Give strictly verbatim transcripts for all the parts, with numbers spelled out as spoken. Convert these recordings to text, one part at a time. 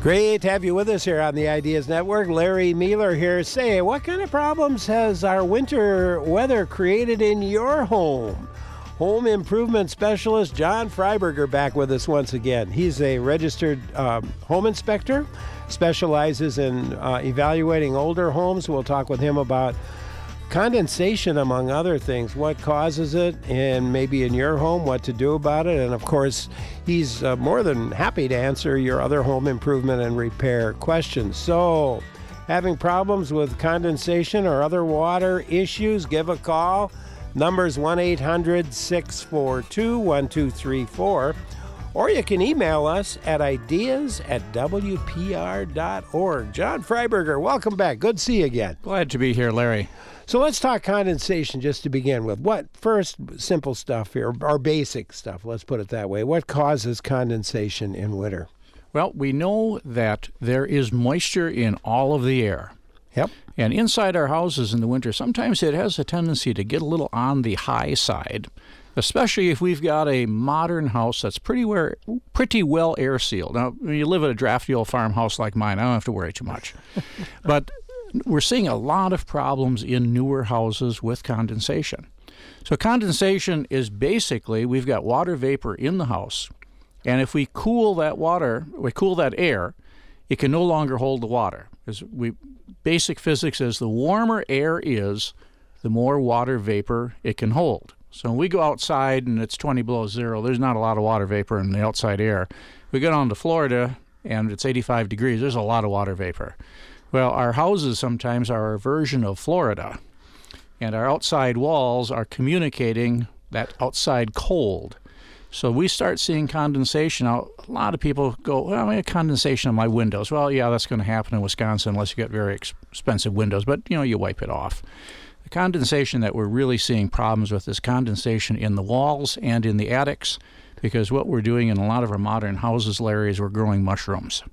Great to have you with us here on the Ideas Network. Larry Mueller here. Say, what kind of problems has our winter weather created in your home? Home improvement specialist John Freiberger back with us once again. He's a registered um, home inspector, specializes in uh, evaluating older homes. We'll talk with him about condensation, among other things, what causes it, and maybe in your home, what to do about it. And of course, he's uh, more than happy to answer your other home improvement and repair questions. So, having problems with condensation or other water issues, give a call. Number's one eight hundred, six four two, one two three four. Or you can email us at ideas at w p r dot org. John Freiberger, welcome back. Good to see you again. Glad to be here, Larry. So let's talk condensation just to begin with. What, first, simple stuff here, or basic stuff, let's put it that way. What causes condensation in winter? Well, we know that there is moisture in all of the air. Yep. And inside our houses in the winter, sometimes it has a tendency to get a little on the high side, especially if we've got a modern house that's pretty, wear, pretty well air sealed. Now, when you live at a drafty old farmhouse like mine, I don't have to worry too much. But we're seeing a lot of problems in newer houses with condensation. So condensation is basically, we've got water vapor in the house, and if we cool that water, we cool that air, it can no longer hold the water. Because we, basic physics is the warmer air is, the more water vapor it can hold. So when we go outside and it's twenty below zero, there's not a lot of water vapor in the outside air. We get on to Florida and it's eighty-five degrees, there's a lot of water vapor. Well, our houses sometimes are a version of Florida, and our outside walls are communicating that outside cold. So we start seeing condensation. Now, a lot of people go, well, I have condensation on my windows. Well, yeah, that's going to happen in Wisconsin unless you get very ex- expensive windows, but, you know, you wipe it off. The condensation that we're really seeing problems with is condensation in the walls and in the attics, because what we're doing in a lot of our modern houses, Larry, is we're growing mushrooms.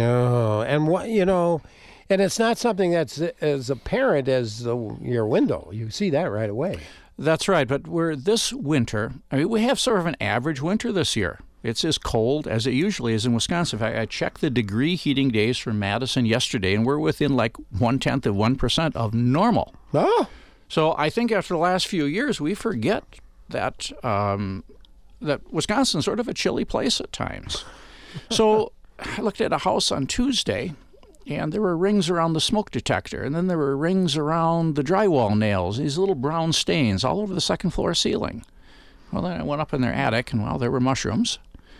No, and what, you know... And it's not something that's as apparent as the, your window. You see that right away. That's right, but we're this winter, I mean, we have sort of an average winter this year. It's as cold as it usually is in Wisconsin. In fact, I checked the degree heating days for Madison yesterday, and we're within like one-tenth of one percent of normal. Oh. So I think after the last few years, we forget that, um, that Wisconsin's sort of a chilly place at times. So I looked at a house on Tuesday, and there were rings around the smoke detector, and then there were rings around the drywall nails, these little brown stains all over the second floor ceiling. Well, then I went up in their attic, and, well, there were mushrooms,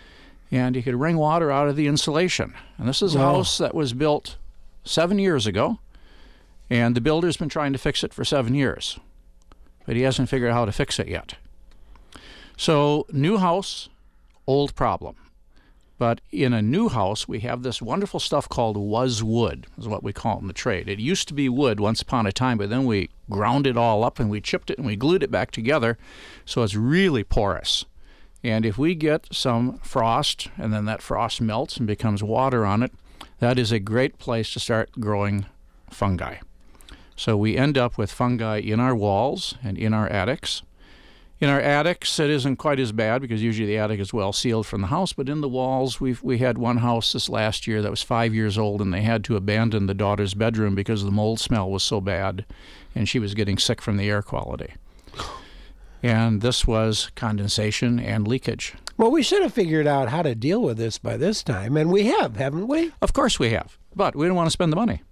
and you could wring water out of the insulation. And this is a Wow. house that was built seven years ago, and the builder's been trying to fix it for seven years, but he hasn't figured out how to fix it yet. So, new house, old problem. But in a new house, we have this wonderful stuff called was wood, is what we call it in the trade. It used to be wood once upon a time, but then we ground it all up and we chipped it and we glued it back together, so it's really porous. And if we get some frost, and then that frost melts and becomes water on it, that is a great place to start growing fungi. So we end up with fungi in our walls and in our attics. In our attics, it isn't quite as bad because usually the attic is well sealed from the house, but in the walls, we've, we had one house this last year that was five years old, and they had to abandon the daughter's bedroom because the mold smell was so bad, and she was getting sick from the air quality. And this was condensation and leakage. Well, we should have figured out how to deal with this by this time, and we have, haven't we? Of course we have, but we don't want to spend the money.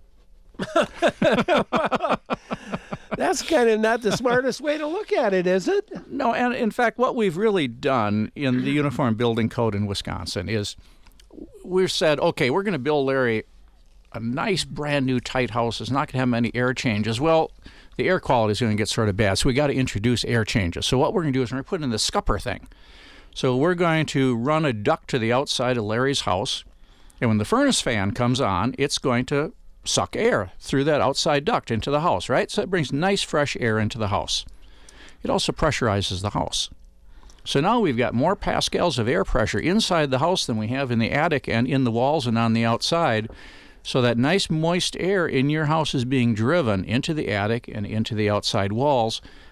That's kind of not the smartest way to look at it, is it? No, and in fact, what we've really done in the Uniform Building Code in Wisconsin is we've said, okay, we're going to build Larry a nice, brand new, tight house. It's not going to have many air changes. Well, the air quality is going to get sort of bad, so we got to introduce air changes. So what we're going to do is we're going to put in the scupper thing. So we're going to run a duct to the outside of Larry's house, and when the furnace fan comes on, it's going to suck air through that outside duct into the house, right? So it brings nice, fresh air into the house. It also pressurizes the house. So now we've got more pascals of air pressure inside the house than we have in the attic and in the walls and on the outside. So that nice, moist air in your house is being driven into the attic and into the outside walls,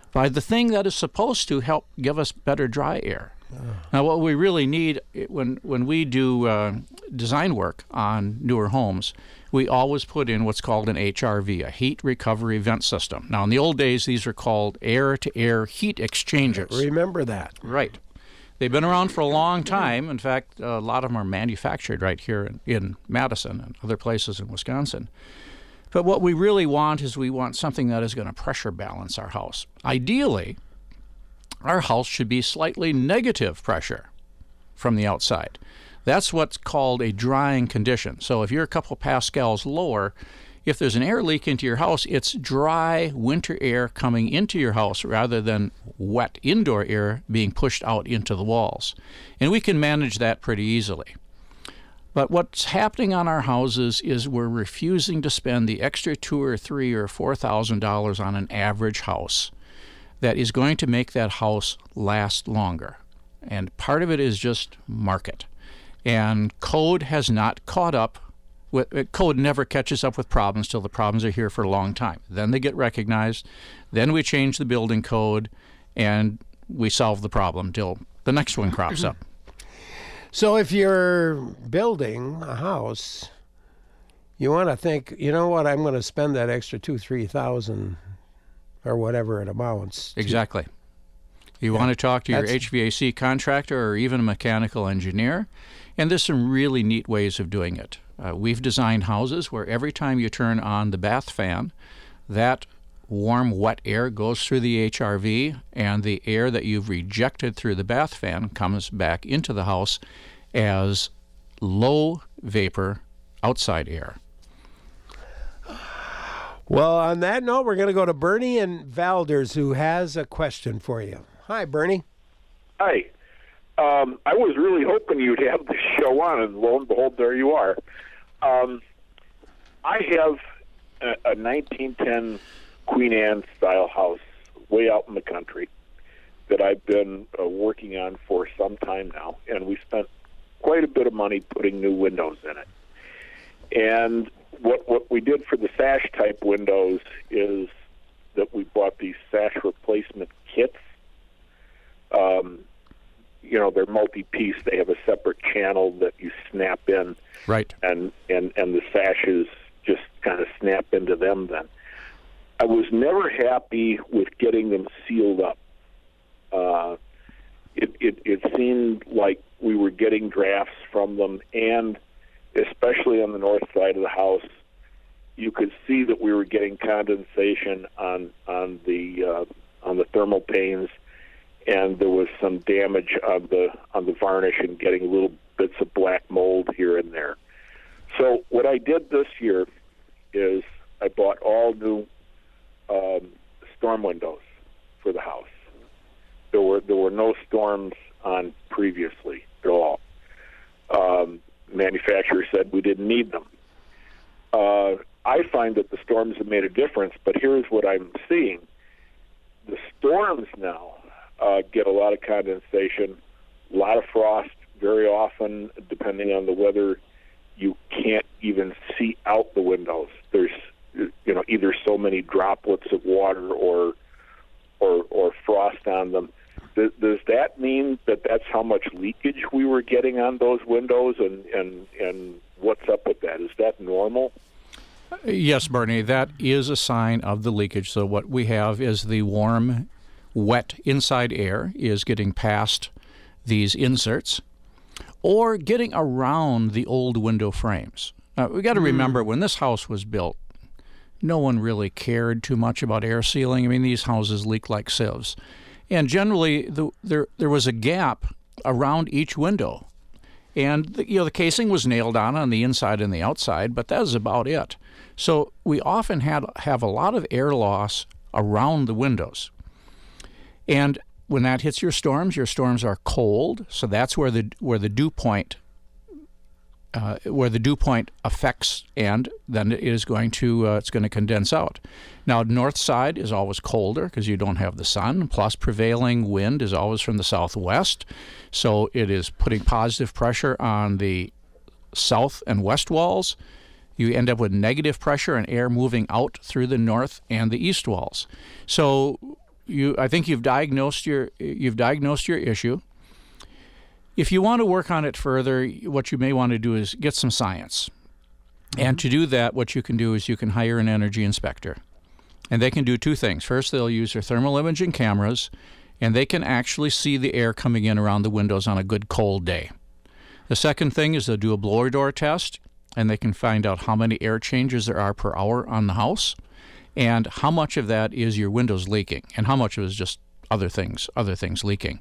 by the thing that is supposed to help give us better dry air. Oh. Now, what we really need when when we do uh, design work on newer homes, we always put in what's called an H R V, a heat recovery vent system. Now, in the old days, these were called air-to-air heat exchangers. Remember that. Right. They've been around for a long time. In fact, a lot of them are manufactured right here in, in Madison and other places in Wisconsin. But what we really want is we want something that is going to pressure balance our house. Ideally, our house should be slightly negative pressure from the outside. That's what's called a drying condition. So if you're a couple pascals lower, if there's an air leak into your house, it's dry winter air coming into your house rather than wet indoor air being pushed out into the walls. And we can manage that pretty easily. But what's happening on our houses is we're refusing to spend the extra two or three or four thousand dollars on an average house that is going to make that house last longer. And part of it is just market. And code has not caught up. With, code never catches up with problems till the problems are here for a long time. Then they get recognized. Then we change the building code, and we solve the problem till the next one crops up. So if you're building a house, you want to think, you know what, I'm going to spend that extra two, three thousand or whatever it amounts to. Exactly. You yeah, want to talk to your H V A C contractor or even a mechanical engineer, and there's some really neat ways of doing it. Uh, we've designed houses where every time you turn on the bath fan, that warm, wet air goes through the H R V, and the air that you've rejected through the bath fan comes back into the house as low vapor outside air. Well, on that note, we're going to go to Bernie in Valders, who has a question for you. Hi, Bernie. Hi. Um, I was really hoping you'd have the show on, and lo and behold, there you are. Um, I have a, a nineteen ten Queen Anne style house way out in the country that I've been uh, working on for some time now, and we spent quite a bit of money putting new windows in it. And what what we did for the sash type windows is that we bought these sash replacement kits. Um, you know, they're multi-piece. They have a separate channel that you snap in, right? And and and the sashes just kind of snap into them. Then I was never happy with getting them sealed up. Uh, it, it it seemed like we were getting drafts from them, and especially on the north side of the house, you could see that we were getting condensation on on the uh, on the thermal panes, and there was some damage on the on the varnish and getting little bits of black mold here and there. So what I did this year is I bought all new um, storm windows for the house. There were there were no storms on previously at all. Um, manufacturer said we didn't need them. Uh, I find that the storms have made a difference, but here's what I'm seeing. The storms now uh, get a lot of condensation, a lot of frost. Very often, depending on the weather, you can't even see out the windows. There's, you know, either so many droplets of water or or, or frost on them. Does, does that mean that that's how much leakage we were getting on those windows, and, and, and what's up with that? Is that normal? Yes, Bernie, that is a sign of the leakage. So what we have is the warm, wet inside air is getting past these inserts or getting around the old window frames. Now, we got to remember, when this house was built, no one really cared too much about air sealing. I mean, these houses leak like sieves. And generally, the, there there was a gap around each window. And the, you know, the casing was nailed on on the inside and the outside, but that was about it. So we often had have a lot of air loss around the windows. And when that hits your storms, your storms are cold, so that's where the where the dew point uh, where the dew point affects, and then it is going to uh, it's going to condense out. Now, north side is always colder because you don't have the sun. Plus, prevailing wind is always from the southwest, so it is putting positive pressure on the south and west walls. You end up with negative pressure and air moving out through the north and the east walls. So you I think you've diagnosed your you've diagnosed your issue. If you want to work on it further, what you may want to do is get some science. Mm-hmm. And to do that, what you can do is you can hire an energy inspector. And they can do two things. First, they'll use their thermal imaging cameras, and they can actually see the air coming in around the windows on a good cold day. The second thing is they'll do a blower door test, and they can find out how many air changes there are per hour on the house, and how much of that is your windows leaking, and how much of it is just other things, other things leaking.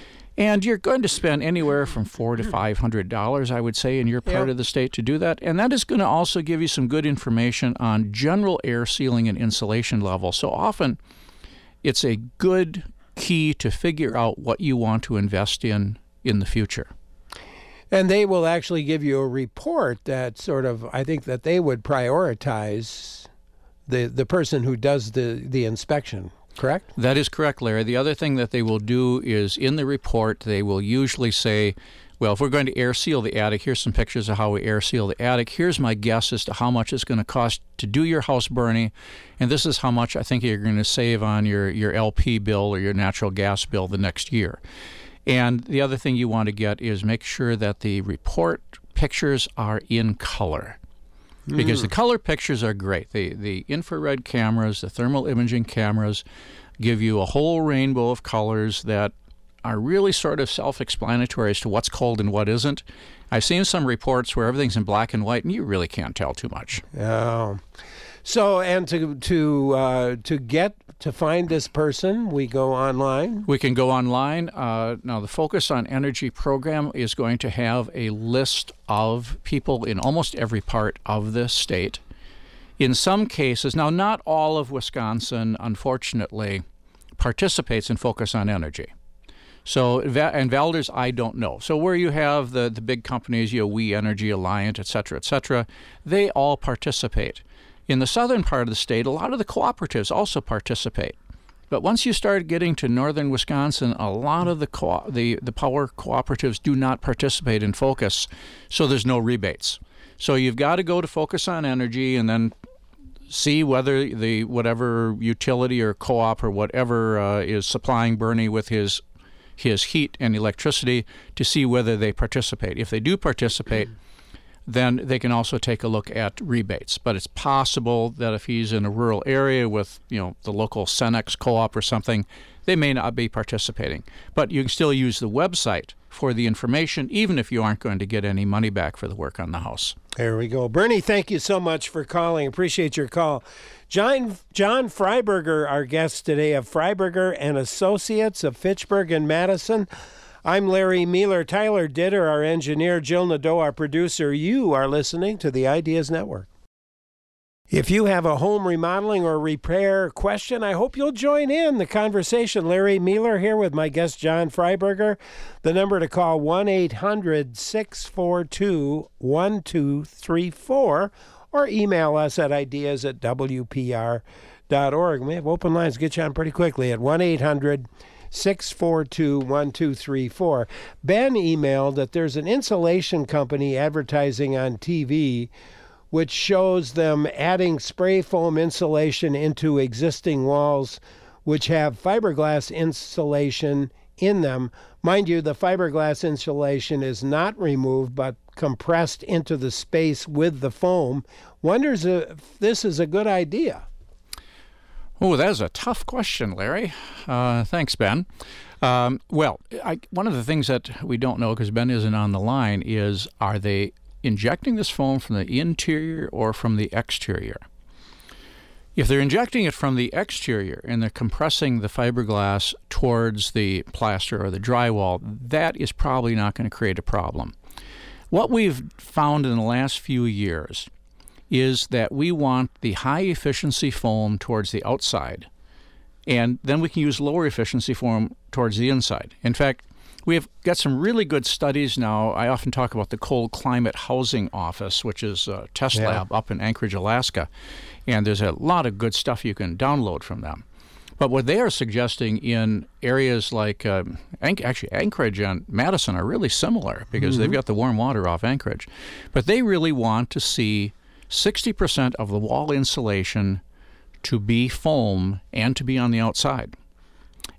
And you're going to spend anywhere from four to five hundred dollars, I would say, in your part yep. of the state to do that. And that is going to also give you some good information on general air sealing and insulation level. So often, it's a good key to figure out what you want to invest in in the future. And they will actually give you a report that sort of, I think that they would prioritize the the person who does the, the inspection. Correct? That is correct, Larry. The other thing that they will do is in the report, they will usually say, well, if we're going to air seal the attic, here's some pictures of how we air seal the attic. Here's my guess as to how much it's going to cost to do your house burning. And this is how much I think you're going to save on your, your L P bill or your natural gas bill the next year. And the other thing you want to get is make sure that the report pictures are in color. Because mm. the color pictures are great. The the infrared cameras, the thermal imaging cameras give you a whole rainbow of colors that are really sort of self-explanatory as to what's cold and what isn't. I've seen some reports where everything's in black and white, and you really can't tell too much. Oh. So, and to to uh, to get to find this person, we go online. We can go online. Uh, now, the Focus on Energy program is going to have a list of people in almost every part of the state. In some cases, now not all of Wisconsin, unfortunately, participates in Focus on Energy. So, and Valdez, I don't know. So where you have the, the big companies, you know, We Energy, Alliant, et cetera, et cetera, they all participate. In the southern part of the state, a lot of the cooperatives also participate. But once you start getting to northern Wisconsin, a lot of the co- the, the power cooperatives do not participate in Focus, so there's no rebates. So you've got to go to Focus on Energy and then see whether the whatever utility or co-op or whatever uh, is supplying Bernie with his his heat and electricity to see whether they participate. If they do participate, then they can also take a look at rebates. But it's possible that if he's in a rural area with, you know, the local Cenex co-op or something, they may not be participating. But you can still use the website for the information, even if you aren't going to get any money back for the work on the house. There we go. Bernie, thank you so much for calling. Appreciate your call. John John Freiberger, our guest today of Freiberger and Associates of Fitchburg and Madison. I'm Larry Mealer. Tyler Ditter, our engineer. Jill Nadeau, our producer. You are listening to the Ideas Network. If you have a home remodeling or repair question, I hope you'll join in the conversation. Larry Mealer here with my guest, John Freiberger. The number to call, one eight hundred six four two one two three four, or email us at ideas at w p r dot org. We have open lines. Get you on pretty quickly at one eight hundred six four two one two three four. Ben emailed that there's an insulation company advertising on T V which shows them adding spray foam insulation into existing walls which have fiberglass insulation in them. Mind you, the fiberglass insulation is not removed but compressed into the space with the foam. Wonders if this is a good idea. Oh, that is a tough question, Larry. Uh, thanks, Ben. Um, well, I, one of the things that we don't know, because Ben isn't on the line, is are they injecting this foam from the interior or from the exterior? If they're injecting it from the exterior and they're compressing the fiberglass towards the plaster or the drywall, that is probably not going to create a problem. What we've found in the last few years is that we want the high efficiency foam towards the outside, and then we can use lower efficiency foam towards the inside. In fact, we have got some really good studies now. I often talk about the Cold Climate Housing Office, which is a test yeah. lab up in Anchorage, Alaska, and there's a lot of good stuff you can download from them. But what they are suggesting in areas like, um, actually Anchorage and Madison are really similar because mm-hmm. they've got the warm water off Anchorage, but they really want to see sixty percent of the wall insulation to be foam and to be on the outside.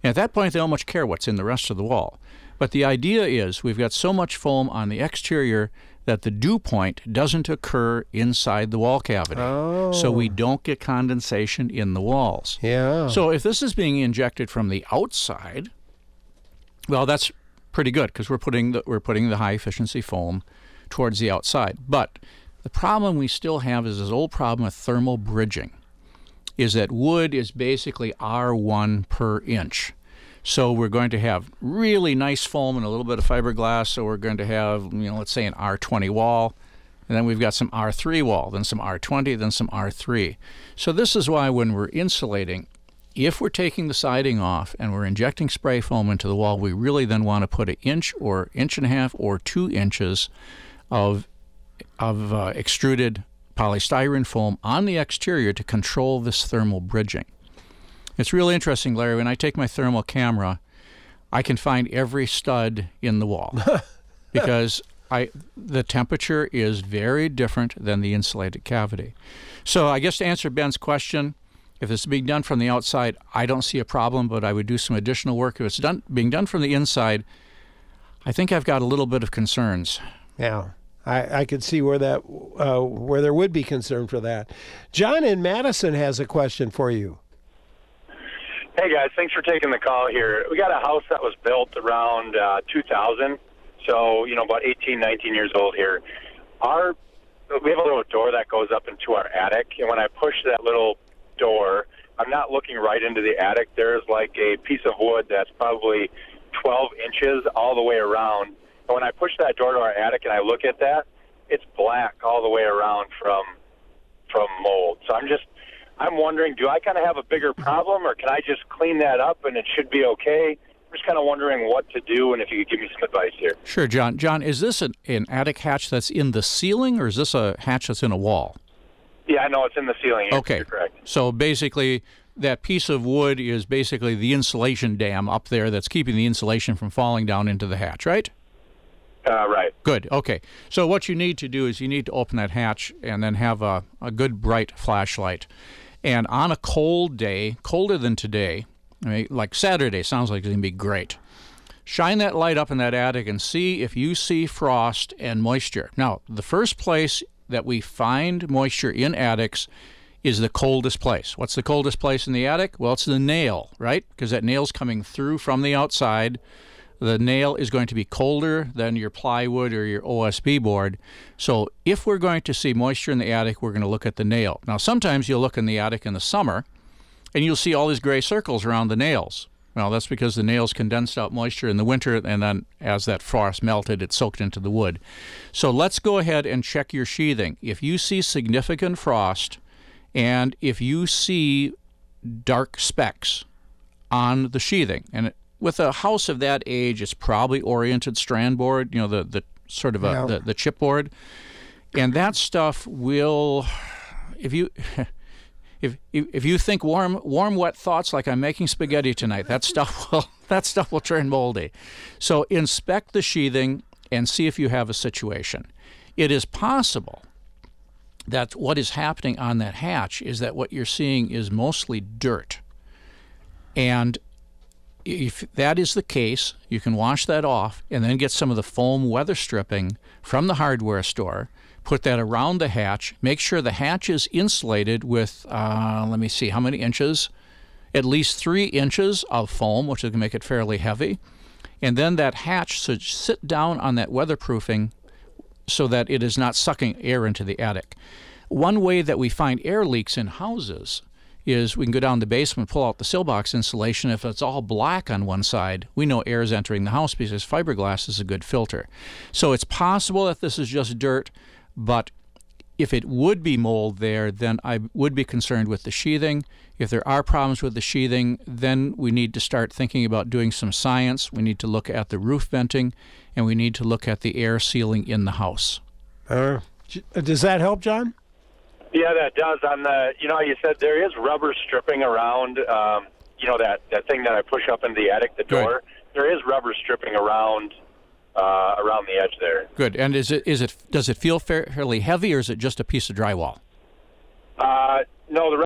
And at that point, they don't much care what's in the rest of the wall. But the idea is we've got so much foam on the exterior that the dew point doesn't occur inside the wall cavity. Oh. So we don't get condensation in the walls. Yeah. So if this is being injected from the outside, well, that's pretty good because we're putting the, we're putting the high efficiency foam towards the outside. But the problem we still have is this old problem with thermal bridging, is that wood is basically R one per inch. So we're going to have really nice foam and a little bit of fiberglass. So we're going to have, you know, let's say an R twenty wall, and then we've got some R three wall, then some R twenty, then some R three. So this is why when we're insulating, if we're taking the siding off and we're injecting spray foam into the wall, we really then want to put an inch or inch and a half or two inches of of uh, extruded polystyrene foam on the exterior to control this thermal bridging. It's really interesting, Larry. When I take my thermal camera, I can find every stud in the wall because I the temperature is very different than the insulated cavity. So I guess to answer Ben's question, if it's being done from the outside, I don't see a problem, but I would do some additional work. If it's done being done from the inside, I think I've got a little bit of concerns. Yeah. I, I could see where that uh, where there would be concern for that. John in Madison has a question for you. Hey guys, thanks for taking the call here. We got a house that was built around uh, two thousand, so you know about eighteen, nineteen years old here. Our we have a little door that goes up into our attic, and when I push that little door, I'm not looking right into the attic. There's like a piece of wood that's probably twelve inches all the way around. And when I push that door to our attic and I look at that, it's black all the way around from from mold. So I'm just, I'm wondering, do I kind of have a bigger problem, or can I just clean that up and it should be okay? I'm just kind of wondering what to do, and if you could give me some advice here. Sure, John. John, is this an, an attic hatch that's in the ceiling, or is this a hatch that's in a wall? Yeah, I know it's in the ceiling. You're, okay. You're correct. So basically, that piece of wood is basically the insulation dam up there that's keeping the insulation from falling down into the hatch, right? Uh, right. Good. Okay. So what you need to do is you need to open that hatch and then have a, a good bright flashlight. And on a cold day, colder than today, I mean, like Saturday, sounds like it's going to be great. Shine that light up in that attic and see if you see frost and moisture. Now, the first place that we find moisture in attics is the coldest place. What's the coldest place in the attic? Well, it's the nail, right? Because that nail's coming through from the outside. The nail is going to be colder than your plywood or your O S B board. So if we're going to see moisture in the attic, we're going to look at the nail. Now, sometimes you'll look in the attic in the summer, and you'll see all these gray circles around the nails. Well, that's because the nails condensed out moisture in the winter, and then as that frost melted, it soaked into the wood. So let's go ahead and check your sheathing. If you see significant frost, and if you see dark specks on the sheathing, and it, with a house of that age, it's probably oriented strand board, you know, the, the sort of a, yeah. the, the chipboard. And that stuff will, if you if if you think warm, warm, wet thoughts like I'm making spaghetti tonight, that stuff will that stuff will turn moldy. So inspect the sheathing and see if you have a situation. It is possible that what is happening on that hatch is that what you're seeing is mostly dirt. And if that is the case, you can wash that off and then get some of the foam weather stripping from the hardware store, put that around the hatch, make sure the hatch is insulated with, uh, let me see, how many inches? At least three inches of foam, which is going to make it fairly heavy. And then that hatch should sit down on that weatherproofing so that it is not sucking air into the attic. One way that we find air leaks in houses is we can go down the basement, pull out the sill box insulation. If it's all black on one side, we know air is entering the house because fiberglass is a good filter. So it's possible that this is just dirt, but if it would be mold there, then I would be concerned with the sheathing. If there are problems with the sheathing, then we need to start thinking about doing some science. We need to look at the roof venting, and we need to look at the air sealing in the house. Uh, does that help, John? Yeah, that does. On the, you know, you said there is rubber stripping around, um, you know, that, that thing that I push up in the attic, the door. Right. There is rubber stripping around uh, around the edge there. Good. And is it is it does it feel fairly heavy, or is it just a piece of drywall? Uh, no, the rubber.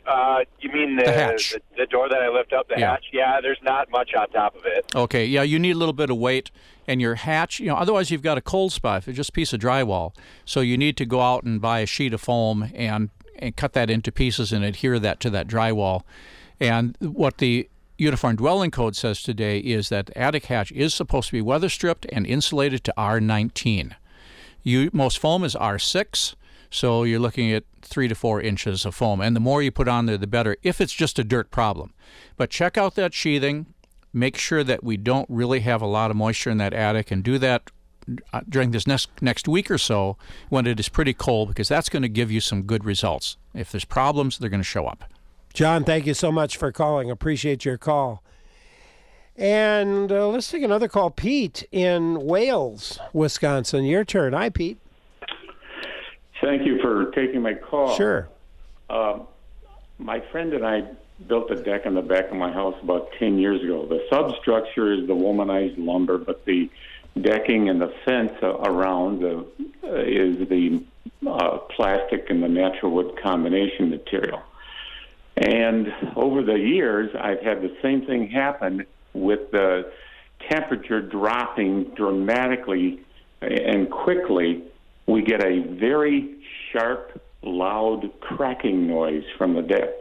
Uh, you mean the, The hatch. the the door that I lift up, the Yeah. hatch? Yeah, there's not much on top of it. Okay, yeah, you need a little bit of weight, and your hatch, you know, otherwise you've got a cold spot if it's just a piece of drywall. So you need to go out and buy a sheet of foam and, and cut that into pieces and adhere that to that drywall. And what the Uniform Dwelling Code says today is that the attic hatch is supposed to be weather stripped and insulated to R nineteen. You, most foam is R six, so you're looking at three to four inches of foam. And the more you put on there, the better, if it's just a dirt problem. But check out that sheathing. Make sure that we don't really have a lot of moisture in that attic, and do that uh, during this next next week or so when it is pretty cold, because that's going to give you some good results. If there's problems, they're going to show up. John, thank you so much for calling. Appreciate your call. And uh, let's take another call. Pete in Wales, Wisconsin. Your turn. Hi, Pete. Thank you for taking my call. Sure. Uh, my friend and I built a deck in the back of my house about ten years ago. The substructure is the womanized lumber, but the decking and the fence uh, around uh, is the uh, plastic and the natural wood combination material. And over the years, I've had the same thing happen with the temperature dropping dramatically and quickly. We get a very sharp, loud cracking noise from the deck.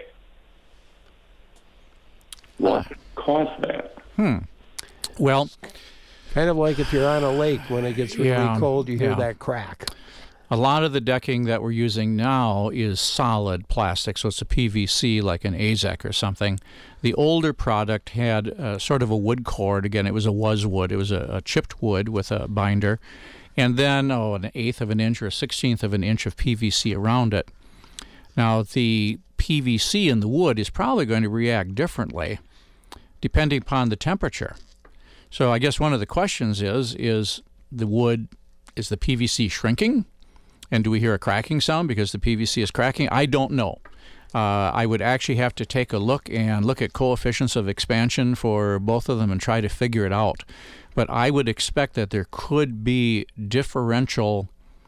What uh, caused that? Hmm. Well, kind of like if you're on a lake when it gets really yeah, cold, you hear yeah. that crack. A lot of the decking that we're using now is solid plastic, so it's a P V C like an A Z E C or something. The older product had uh, sort of a wood cord. Again, it was a was wood. It was a, a chipped wood with a binder. And then, oh, an eighth of an inch or a sixteenth of an inch of P V C around it. Now, the P V C in the wood is probably going to react differently depending upon the temperature. So I guess one of the questions is, is the wood, is the P V C shrinking? And do we hear a cracking sound because the P V C is cracking? I don't know. Uh, I would actually have to take a look and look at coefficients of expansion for both of them and try to figure it out. But I would expect that there could be differential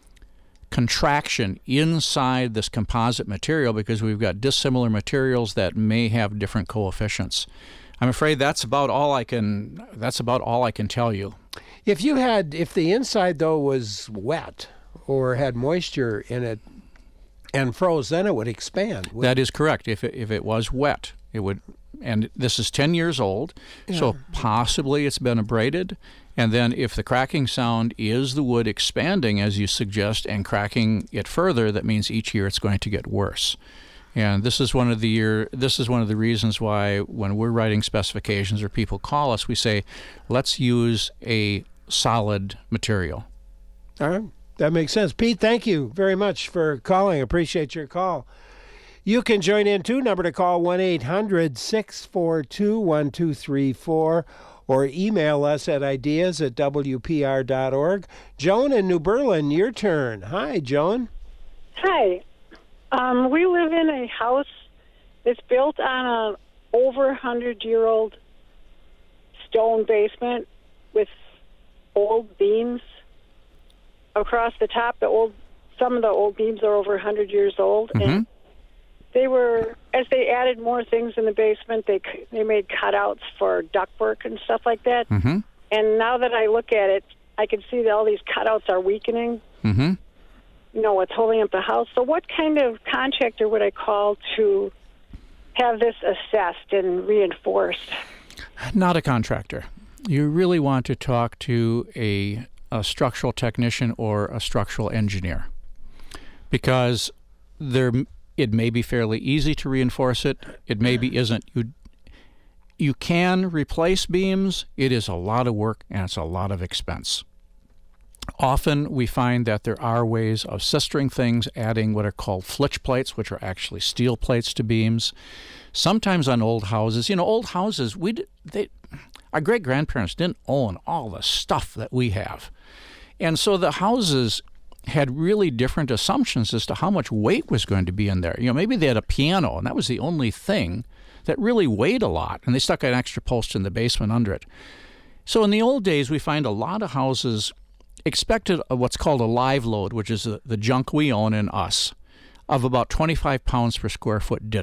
contraction inside this composite material because we've got dissimilar materials that may have different coefficients. I'm afraid that's about all I can. That's about all I can tell you. If you had, if the inside though was wet or had moisture in it and froze, then it would expand. That is correct. If it, if it was wet, it would. And this is ten years old, yeah. So possibly it's been abraded. And then if the cracking sound is the wood expanding, as you suggest, and cracking it further, that means each year it's going to get worse. And this is one of the year. This is one of the reasons why when we're writing specifications or people call us, we say, let's use a solid material. All right. That makes sense. Pete, thank you very much for calling. Appreciate your call. You can join in too. Number to call one eight hundred six four two one two three four or email us at ideas at w p r dot org. Joan in New Berlin, your turn. Hi, Joan. Hi. Um, we live in a house that's built on an over one hundred year old stone basement with old beams across the top. The old, some of the old beams are over one hundred years old, mm-hmm. and they were, as they added more things in the basement, they they made cutouts for ductwork and stuff like that. Mm-hmm. And now that I look at it, I can see that all these cutouts are weakening. Mm-hmm. You know, what's holding up the house. So what kind of contractor would I call to have this assessed and reinforced? Not a contractor. You really want to talk to a, a structural technician or a structural engineer, because there it may be fairly easy to reinforce it. It maybe isn't. You you can replace beams. It is a lot of work and it's a lot of expense. Often we find that there are ways of sistering things, adding what are called flitch plates, which are actually steel plates to beams. Sometimes on old houses, you know, old houses, we they, our great-grandparents didn't own all the stuff that we have. And so the houses had really different assumptions as to how much weight was going to be in there. You know, maybe they had a piano, and that was the only thing that really weighed a lot, and they stuck an extra post in the basement under it. So in the old days, we find a lot of houses expected what's called a live load, which is the, the junk we own in us, of about twenty-five pounds per square foot did it.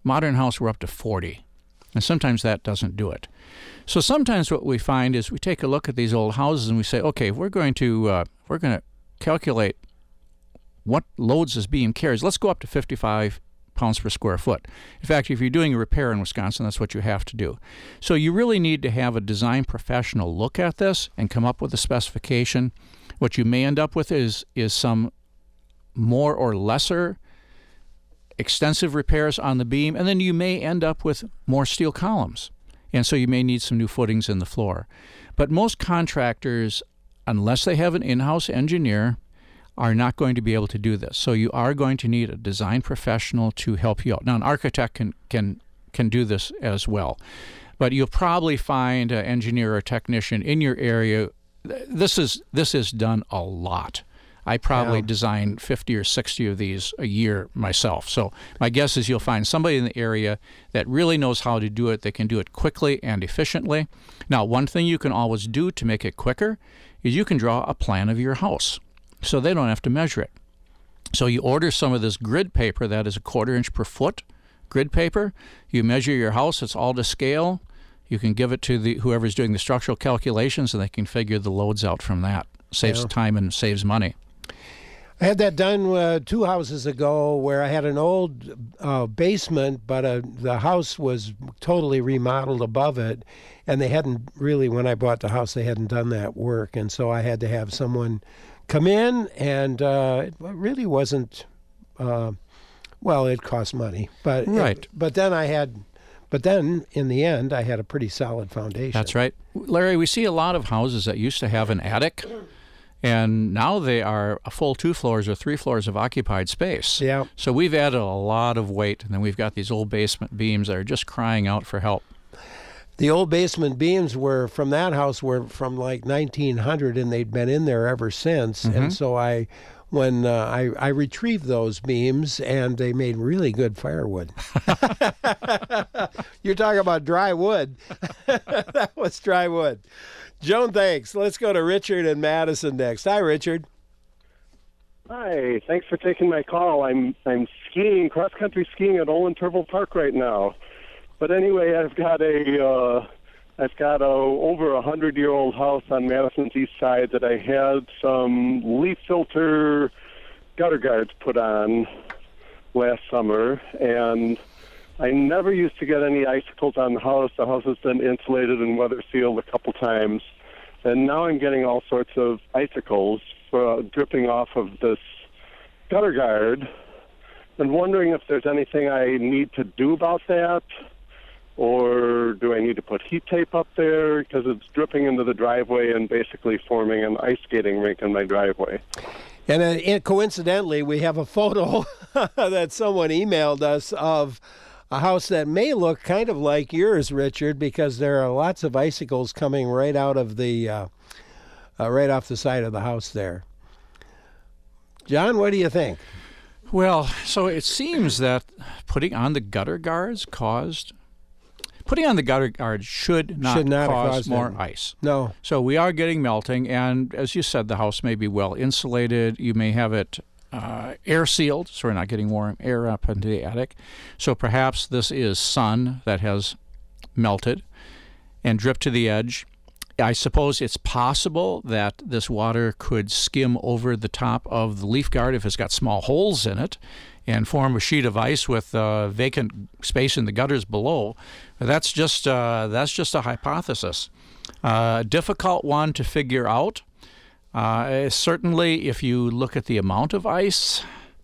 Modern house, we're up to forty. And sometimes that doesn't do it. So sometimes what we find is we take a look at these old houses and we say, okay, we're going to uh, we're going to calculate what loads this beam carries. Let's go up to fifty-five pounds per square foot. In fact, if you're doing a repair in Wisconsin, that's what you have to do. So you really need to have a design professional look at this and come up with a specification. What you may end up with is is some more or lesser extensive repairs on the beam, and then you may end up with more steel columns. And so you may need some new footings in the floor. But most contractors, unless they have an in-house engineer, are not going to be able to do this. So you are going to need a design professional to help you out. Now, an architect can can can do this as well. But you'll probably find an engineer or technician in your area. This is this is done a lot. I probably Yeah. design fifty or sixty of these a year myself. So my guess is you'll find somebody in the area that really knows how to do it, that can do it quickly and efficiently. Now, one thing you can always do to make it quicker is you can draw a plan of your house, so they don't have to measure it. So you order some of this grid paper that is a quarter inch per foot grid paper. You measure your house, it's all to scale. You can give it to the whoever's doing the structural calculations, and they can figure the loads out from that. Saves Yeah. time and saves money. I had that done uh, two houses ago where I had an old uh, basement, but uh, the house was totally remodeled above it. And they hadn't really, when I bought the house, they hadn't done that work. And so I had to have someone come in, and uh, it really wasn't, uh, well, it cost money. But Right. It, but then I had, but then in the end, I had a pretty solid foundation. That's right. Larry, we see a lot of houses that used to have an attic, and now they are a full two floors or three floors of occupied space. Yeah. So we've added a lot of weight, and then we've got these old basement beams that are just crying out for help. The old basement beams were from that house were from like nineteen hundred, and they'd been in there ever since. Mm-hmm. And so I, when uh, I I retrieved those beams, and they made really good firewood. You're talking about dry wood. That was dry wood. Joan, thanks. Let's go to Richard in Madison next. Hi, Richard. Hi, thanks for taking my call. I'm I'm skiing, cross country skiing at Olin Turville Park right now. But anyway, I've got a uh, I've got a over a hundred year old house on Madison's east side that I had some leaf filter gutter guards put on last summer, and I never used to get any icicles on the house. The house has been insulated and weather sealed a couple times, and now I'm getting all sorts of icicles uh, dripping off of this gutter guard, and wondering if there's anything I need to do about that, or do I need to put heat tape up there because it's dripping into the driveway and basically forming an ice skating rink in my driveway. And, uh, and coincidentally, we have a photo that someone emailed us of a house that may look kind of like yours, Richard, because there are lots of icicles coming right out of the, uh, uh, right off the side of the house there. John, what do you think? Well, so it seems that putting on the gutter guards caused... Putting on the gutter guards should not, Should not have cause caused more it. ice. No. So we are getting melting, and as you said, the house may be well insulated. You may have it uh, air sealed, so we're not getting warm air up into the attic. So perhaps this is sun that has melted and dripped to the edge. I suppose it's possible that this water could skim over the top of the leaf guard if it's got small holes in it and form a sheet of ice with uh, vacant space in the gutters below. That's just uh, that's just a hypothesis. Uh, difficult one to figure out. Uh, certainly, if you look at the amount of ice,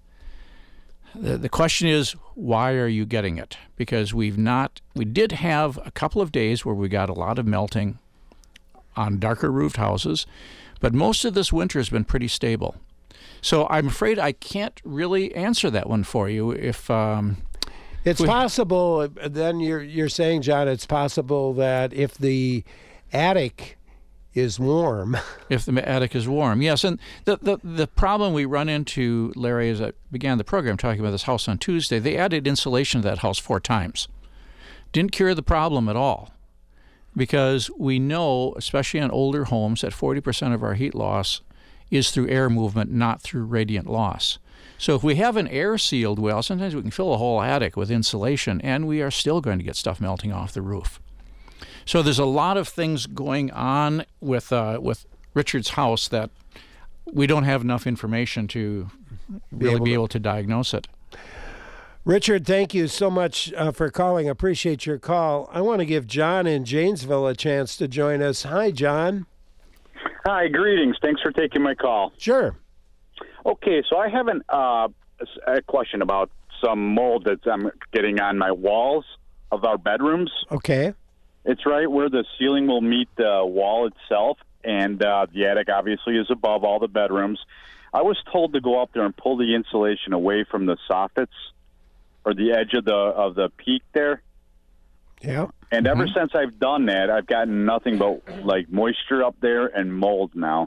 the, the question is, why are you getting it? Because we've not, we did have a couple of days where we got a lot of melting on darker roofed houses, but most of this winter has been pretty stable. So I'm afraid I can't really answer that one for you. If um, It's we- possible, then you're you're saying, John, it's possible that if the attic is warm. if the attic is warm, yes. And the, the the problem we run into, Larry, as I began the program talking about this house on Tuesday, they added insulation to that house four times. Didn't cure the problem at all, because we know, especially on older homes, that forty percent of our heat loss is through air movement, not through radiant loss. So if we have an air-sealed well, sometimes we can fill a whole attic with insulation, and we are still going to get stuff melting off the roof. So there's a lot of things going on with uh, with Richard's house that we don't have enough information to Be really able be to- able to diagnose it. Richard, thank you so much uh, for calling. Appreciate your call. I want to give John in Janesville a chance to join us. Hi, John. Hi, greetings. Thanks for taking my call. Sure. Okay, so I have an, uh, a question about some mold that I'm getting on my walls of our bedrooms. Okay. It's right where the ceiling will meet the wall itself, and uh, the attic obviously is above all the bedrooms. I was told to go up there and pull the insulation away from the soffits or the edge of the of the peak there. Yeah. And ever since I've done that, I've gotten nothing but like moisture up there and mold now.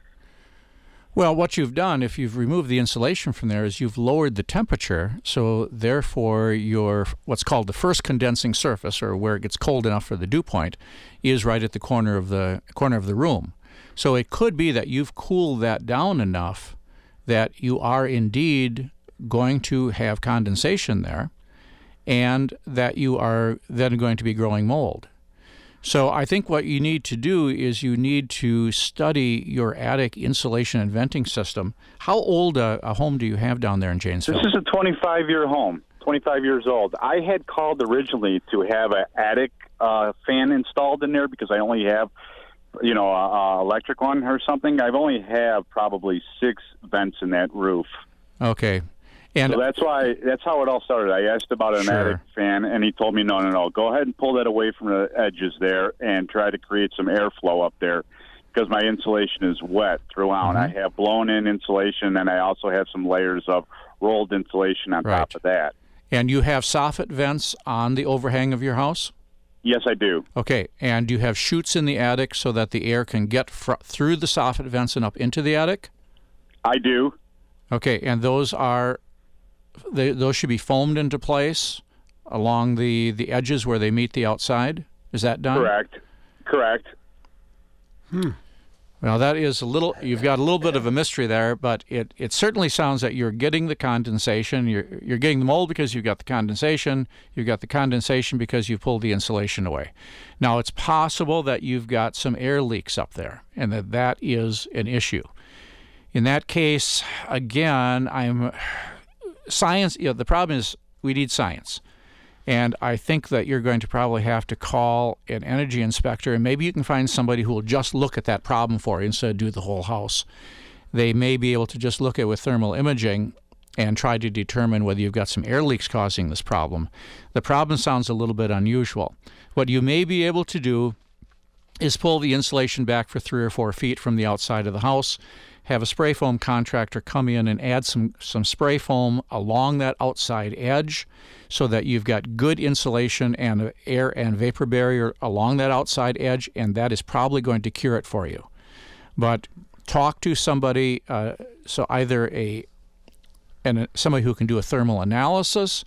Well, what you've done, if you've removed the insulation from there, is you've lowered the temperature. So therefore, your what's called the first condensing surface, or where it gets cold enough for the dew point, is right at the corner of the corner of the room. So it could be that you've cooled that down enough that you are indeed going to have condensation there, and that you are then going to be growing mold. So I think what you need to do is you need to study your attic insulation and venting system. How old a, a home do you have down there in Janesville? This is a twenty-five-year home, twenty-five years old. I had called originally to have an attic uh, fan installed in there because I only have, you know, a, a electric one or something. I've only have probably six vents in that roof. Okay. And so that's why that's how it all started. I asked about an Sure. attic fan, and he told me, no, no, no, go ahead and pull that away from the edges there and try to create some airflow up there because my insulation is wet throughout. Mm-hmm. I have blown-in insulation, and I also have some layers of rolled insulation on Right. top of that. and you have soffit vents on the overhang of your house? Yes, I do. Okay, and you have chutes in the attic so that the air can get fr- through the soffit vents and up into the attic? I do. Okay, and those are they, those should be foamed into place along the, the edges where they meet the outside? Is that done? Correct. Correct. Well, that is a little, you've got a little bit of a mystery there, but it, it certainly sounds that you're getting the condensation. You're, you're getting the mold because you've got the condensation. You've got the condensation because you've pulled the insulation away. Now, it's possible that you've got some air leaks up there and that that is an issue. In that case, again, I'm, science, you know, the problem is we need science. And I think that you're going to probably have to call an energy inspector, and maybe you can find somebody who will just look at that problem for you instead of do the whole house. They may be able to just look at it with thermal imaging and try to determine whether you've got some air leaks causing this problem. The problem sounds a little bit unusual. What you may be able to do is pull the insulation back for three or four feet from the outside of the house, have a spray foam contractor come in and add some, some spray foam along that outside edge so that you've got good insulation and air and vapor barrier along that outside edge, and that is probably going to cure it for you. But talk to somebody, uh, so either a and a, somebody who can do a thermal analysis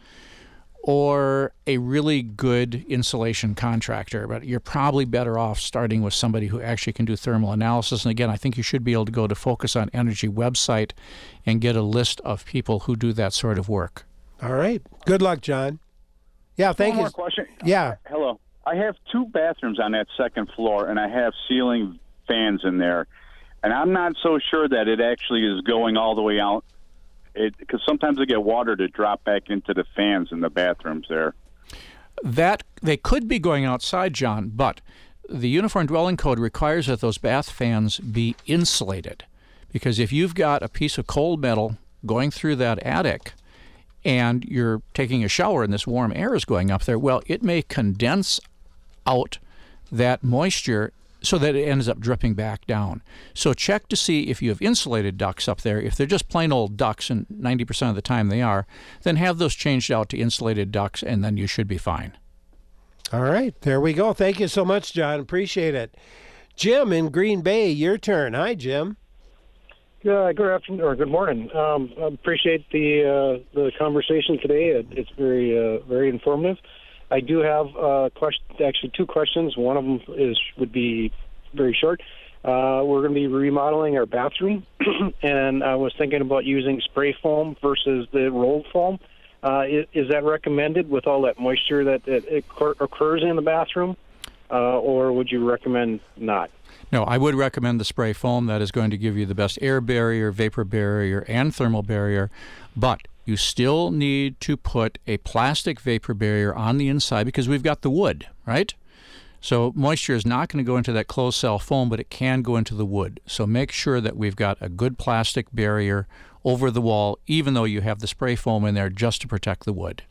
or a really good insulation contractor, but you're probably better off starting with somebody who actually can do thermal analysis. And again, I think you should be able to go to Focus on Energy website and get a list of people who do that sort of work. All right. Good luck, John. Yeah, thank One you. more question. Yeah. Hello. I have two bathrooms on that second floor, and I have ceiling fans in there. And I'm not so sure that it actually is going all the way out, because sometimes I get water to drop back into the fans in the bathrooms there. That they could be going outside, John, but the Uniform Dwelling Code requires that those bath fans be insulated, because if you've got a piece of cold metal going through that attic and you're taking a shower and this warm air is going up there, well, it may condense out that moisture so that it ends up dripping back down. So check to see if you have insulated ducts up there. If they're just plain old ducts, and ninety percent of the time they are, then have those changed out to insulated ducts, and then you should be fine. All right. There we go. Thank you so much, John. Appreciate it. Jim in Green Bay, your turn. Hi, Jim. Uh, good afternoon or good morning. Um, I appreciate the uh, the conversation today. It, it's very uh, very informative. I do have uh, question, actually two questions. One of them is would be very short. Uh, we're going to be remodeling our bathroom, and I was thinking about using spray foam versus the rolled foam. Uh, is, is that recommended with all that moisture that, that occurs in the bathroom, uh, or would you recommend not? No, I would recommend the spray foam. That is going to give you the best air barrier, vapor barrier, and thermal barrier, but you still need to put a plastic vapor barrier on the inside because we've got the wood, right? So moisture is not going to go into that closed cell foam, but it can go into the wood. So make sure that we've got a good plastic barrier over the wall, even though you have the spray foam in there just to protect the wood.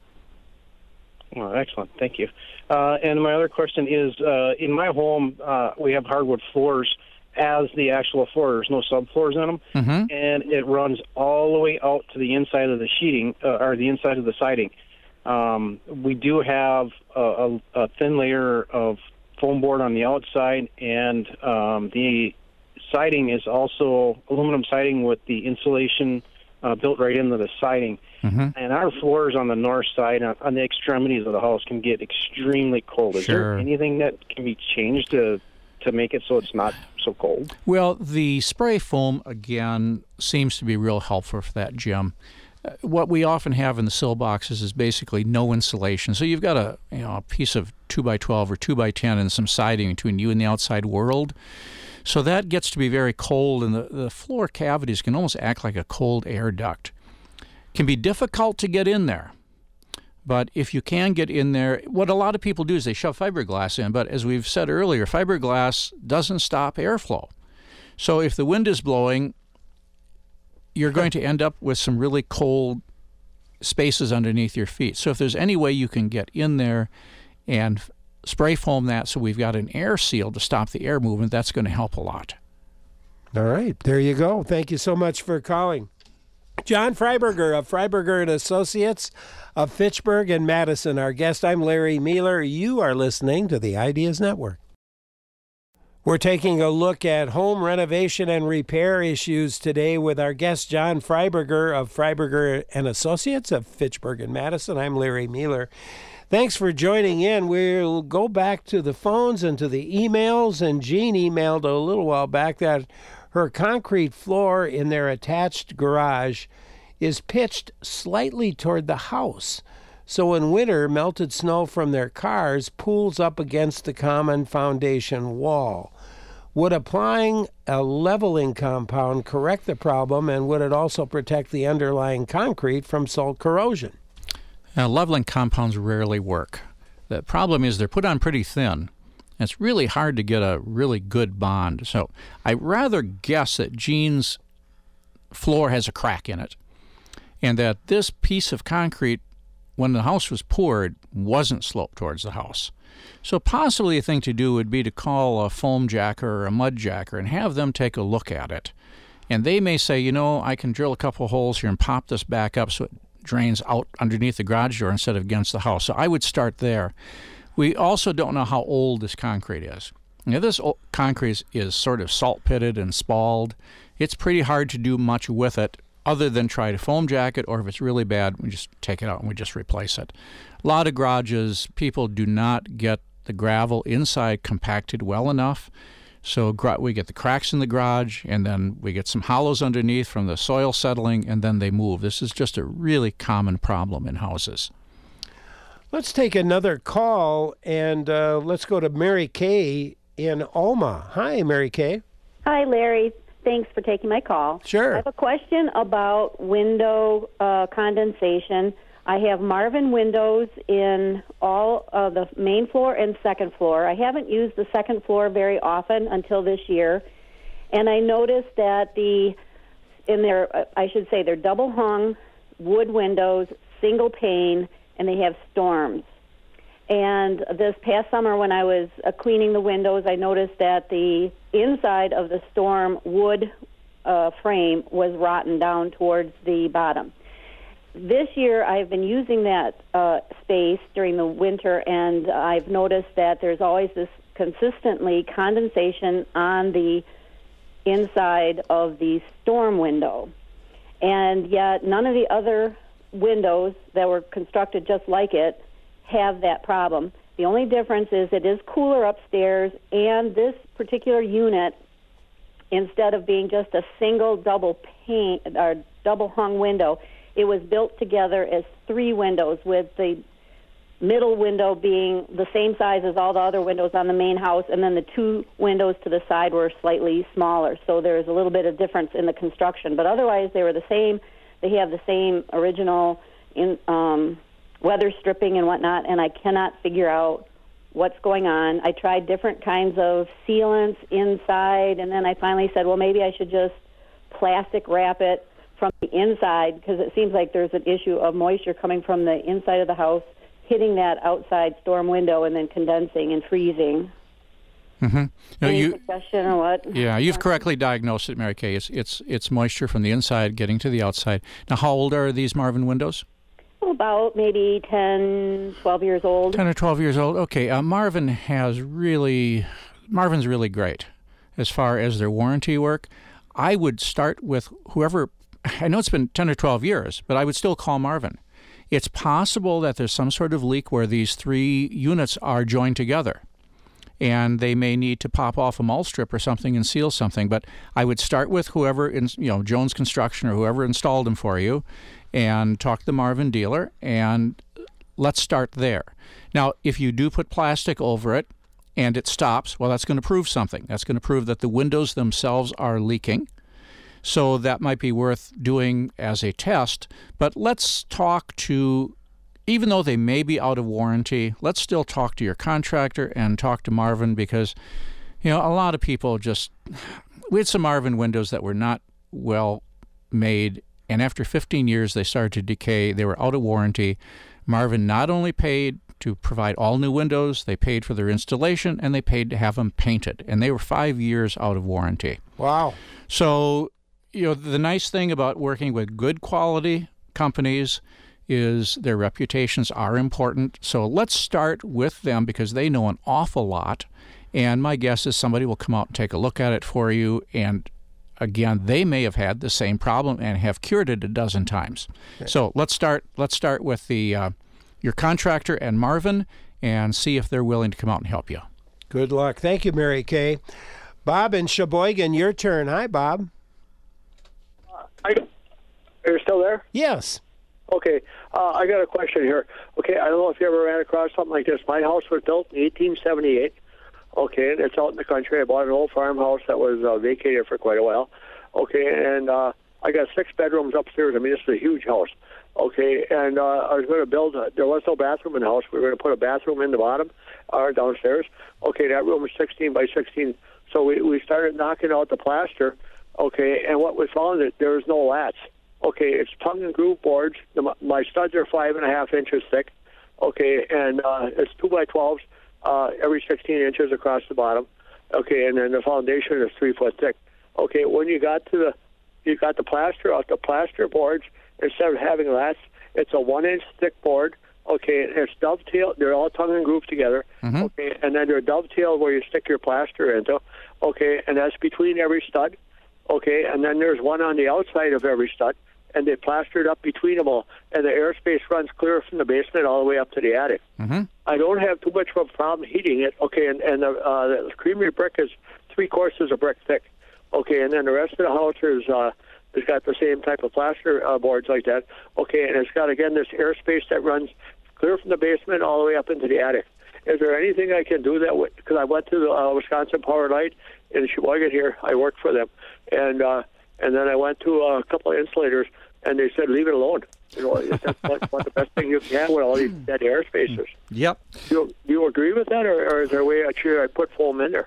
Well, excellent. Thank you. Uh, and my other question is, uh, in my home, uh, we have hardwood floors as the actual floor. There's no subfloors in them, mm-hmm. and it runs all the way out to the inside of the sheeting, uh, or the inside of the siding. Um, we do have a, a, a thin layer of foam board on the outside, and um, the siding is also aluminum siding with the insulation uh, built right into the siding. Mm-hmm. And our floors on the north side, on, on the extremities of the house, can get extremely cold. Is Sure. there anything that can be changed to to make it so it's not so cold? Well, the spray foam, again, seems to be real helpful for that, Jim. Uh, what we often have in the sill boxes is basically no insulation. So you've got a you know a piece of two by twelve or two by ten and some siding between you and the outside world. So that gets to be very cold, and the, the floor cavities can almost act like a cold air duct. Can be difficult to get in there. But if you can get in there, what a lot of people do is they shove fiberglass in. But as we've said earlier, fiberglass doesn't stop airflow. So if the wind is blowing, you're going to end up with some really cold spaces underneath your feet. So if there's any way you can get in there and spray foam that so we've got an air seal to stop the air movement, that's going to help a lot. All right, there you go. Thank you so much for calling. John Freiberger of Freiberger and Associates of Fitchburg and Madison. Our guest, I'm Larry Mueller. You are listening to the Ideas Network. We're taking a look at home renovation and repair issues today with our guest, John Freiberger of Freiberger and Associates of Fitchburg and Madison. I'm Larry Mueller. Thanks for joining in. We'll go back to the phones and to the emails. And Jean emailed a little while back that her concrete floor in their attached garage is pitched slightly toward the house. So in winter, melted snow from their cars pools up against the common foundation wall. Would applying a leveling compound correct the problem, and would it also protect the underlying concrete from salt corrosion? Now, leveling compounds rarely work. The problem is they're put on pretty thin. It's really hard to get a really good bond. So I rather guess that Jean's floor has a crack in it, and that this piece of concrete, when the house was poured, wasn't sloped towards the house. So possibly a thing to do would be to call a foam jacker or a mud jacker and have them take a look at it. And they may say, you know, I can drill a couple holes here and pop this back up so it drains out underneath the garage door instead of against the house. So I would start there. We also don't know how old this concrete is. Now, this old concrete is, is sort of salt pitted and spalled. It's pretty hard to do much with it other than try to foam jack it, or if it's really bad, we just take it out and we just replace it. A lot of garages, people do not get the gravel inside compacted well enough. So we get the cracks in the garage, and then we get some hollows underneath from the soil settling, and then they move. This is just a really common problem in houses. Let's take another call, and uh, let's go to Mary Kay in Alma. Hi, Mary Kay. Hi, Larry. Thanks for taking my call. Sure. I have a question about window uh, condensation. I have Marvin windows in all of the main floor and second floor. I haven't used the second floor very often until this year, and I noticed that the in their I should say they're double hung wood windows, single pane, and they have storms. And this past summer when I was uh, cleaning the windows, I noticed that the inside of the storm wood uh, frame was rotten down towards the bottom. This year I've been using that uh, space during the winter, and I've noticed that there's always this consistently condensation on the inside of the storm window. And yet none of the other windows that were constructed just like it have that problem. The only difference is it is cooler upstairs, and this particular unit instead of being just a single double pane or double hung window, it was built together as three windows, with the middle window being the same size as all the other windows on the main house, and then the two windows to the side were slightly smaller. So there's a little bit of difference in the construction, but otherwise they were the same. They have the same original in, um, weather stripping and whatnot, and I cannot figure out what's going on. I tried different kinds of sealants inside, and then I finally said, well, maybe I should just plastic wrap it from the inside, because it seems like there's an issue of moisture coming from the inside of the house, hitting that outside storm window, and then condensing and freezing. Mm-hmm. No, Any you, suggestion or what? Yeah, you've correctly diagnosed it, Mary Kay. It's, it's, it's moisture from the inside getting to the outside. Now, how old are these Marvin windows? About maybe ten, twelve years old. ten or twelve years old. Okay, uh, Marvin has really, Marvin's really great as far as their warranty work. I would start with whoever, I know it's been ten or twelve years, but I would still call Marvin. It's possible that there's some sort of leak where these three units are joined together, and they may need to pop off a mall strip or something and seal something. But I would start with whoever, in, you know, Jones Construction or whoever installed them for you, and talk to the Marvin dealer, and let's start there. Now, if you do put plastic over it and it stops, well, that's going to prove something. That's going to prove that the windows themselves are leaking. So that might be worth doing as a test. But let's talk to, even though they may be out of warranty, let's still talk to your contractor and talk to Marvin, because, you know, a lot of people just, we had some Marvin windows that were not well made, and after fifteen years, they started to decay. They were out of warranty. Marvin not only paid to provide all new windows, they paid for their installation, and they paid to have them painted. And they were five years out of warranty. Wow. So, you know, the nice thing about working with good quality companies is their reputations are important. So let's start with them, because they know an awful lot. And my guess is somebody will come out and take a look at it for you, and again, they may have had the same problem and have cured it a dozen times. Okay. So let's start. Let's start with the uh, your contractor and Marvin, and see if they're willing to come out and help you. Good luck. Thank you, Mary Kay. Bob in Sheboygan, your turn. Hi, Bob. I, are you still there? Yes. Okay. Uh, I got a question here. Okay, I don't know if you ever ran across something like this. My house was built in eighteen seventy-eight. Okay, and it's out in the country. I bought an old farmhouse that was uh, vacated for quite a while. Okay, and uh, I got six bedrooms upstairs. I mean, this is a huge house. Okay, and uh, I was going to build, a, there was no bathroom in the house. We were going to put a bathroom in the bottom or downstairs. Okay, that room was sixteen by sixteen. So we, we started knocking out the plaster. Okay, and what we found is there was no lats. Okay, it's tongue and groove boards. The, my studs are five and a half inches thick. Okay, and uh, it's two by twelves. Uh, every sixteen inches across the bottom. Okay, and then the foundation is three foot thick. Okay, when you got to the, you got the plaster out, the plaster boards, instead of having lats, it's a one inch thick board. Okay, and it's dovetailed. They're all tongue and groove together. Mm-hmm. Okay, and then they're dovetailed where you stick your plaster into. Okay, and that's between every stud. Okay, and then there's one on the outside of every stud, and they plastered up between them all, and the airspace runs clear from the basement all the way up to the attic. Mm-hmm. I don't have too much of a problem heating it. Okay, and, and the, uh, the creamery brick is three courses of brick thick. Okay, and then the rest of the house is uh, it's got the same type of plaster uh, boards like that. Okay, and it's got again this airspace that runs clear from the basement all the way up into the attic. Is there anything I can do that with? Because I went to the uh, Wisconsin Power Light in Sheboygan here. I worked for them, and uh, and then I went to a couple of insulators, and they said leave it alone. You know, that's what, what the best thing you can have with all these dead air spaces. Yep. Do you, do you agree with that, or, or is there a way I should I put foam in there?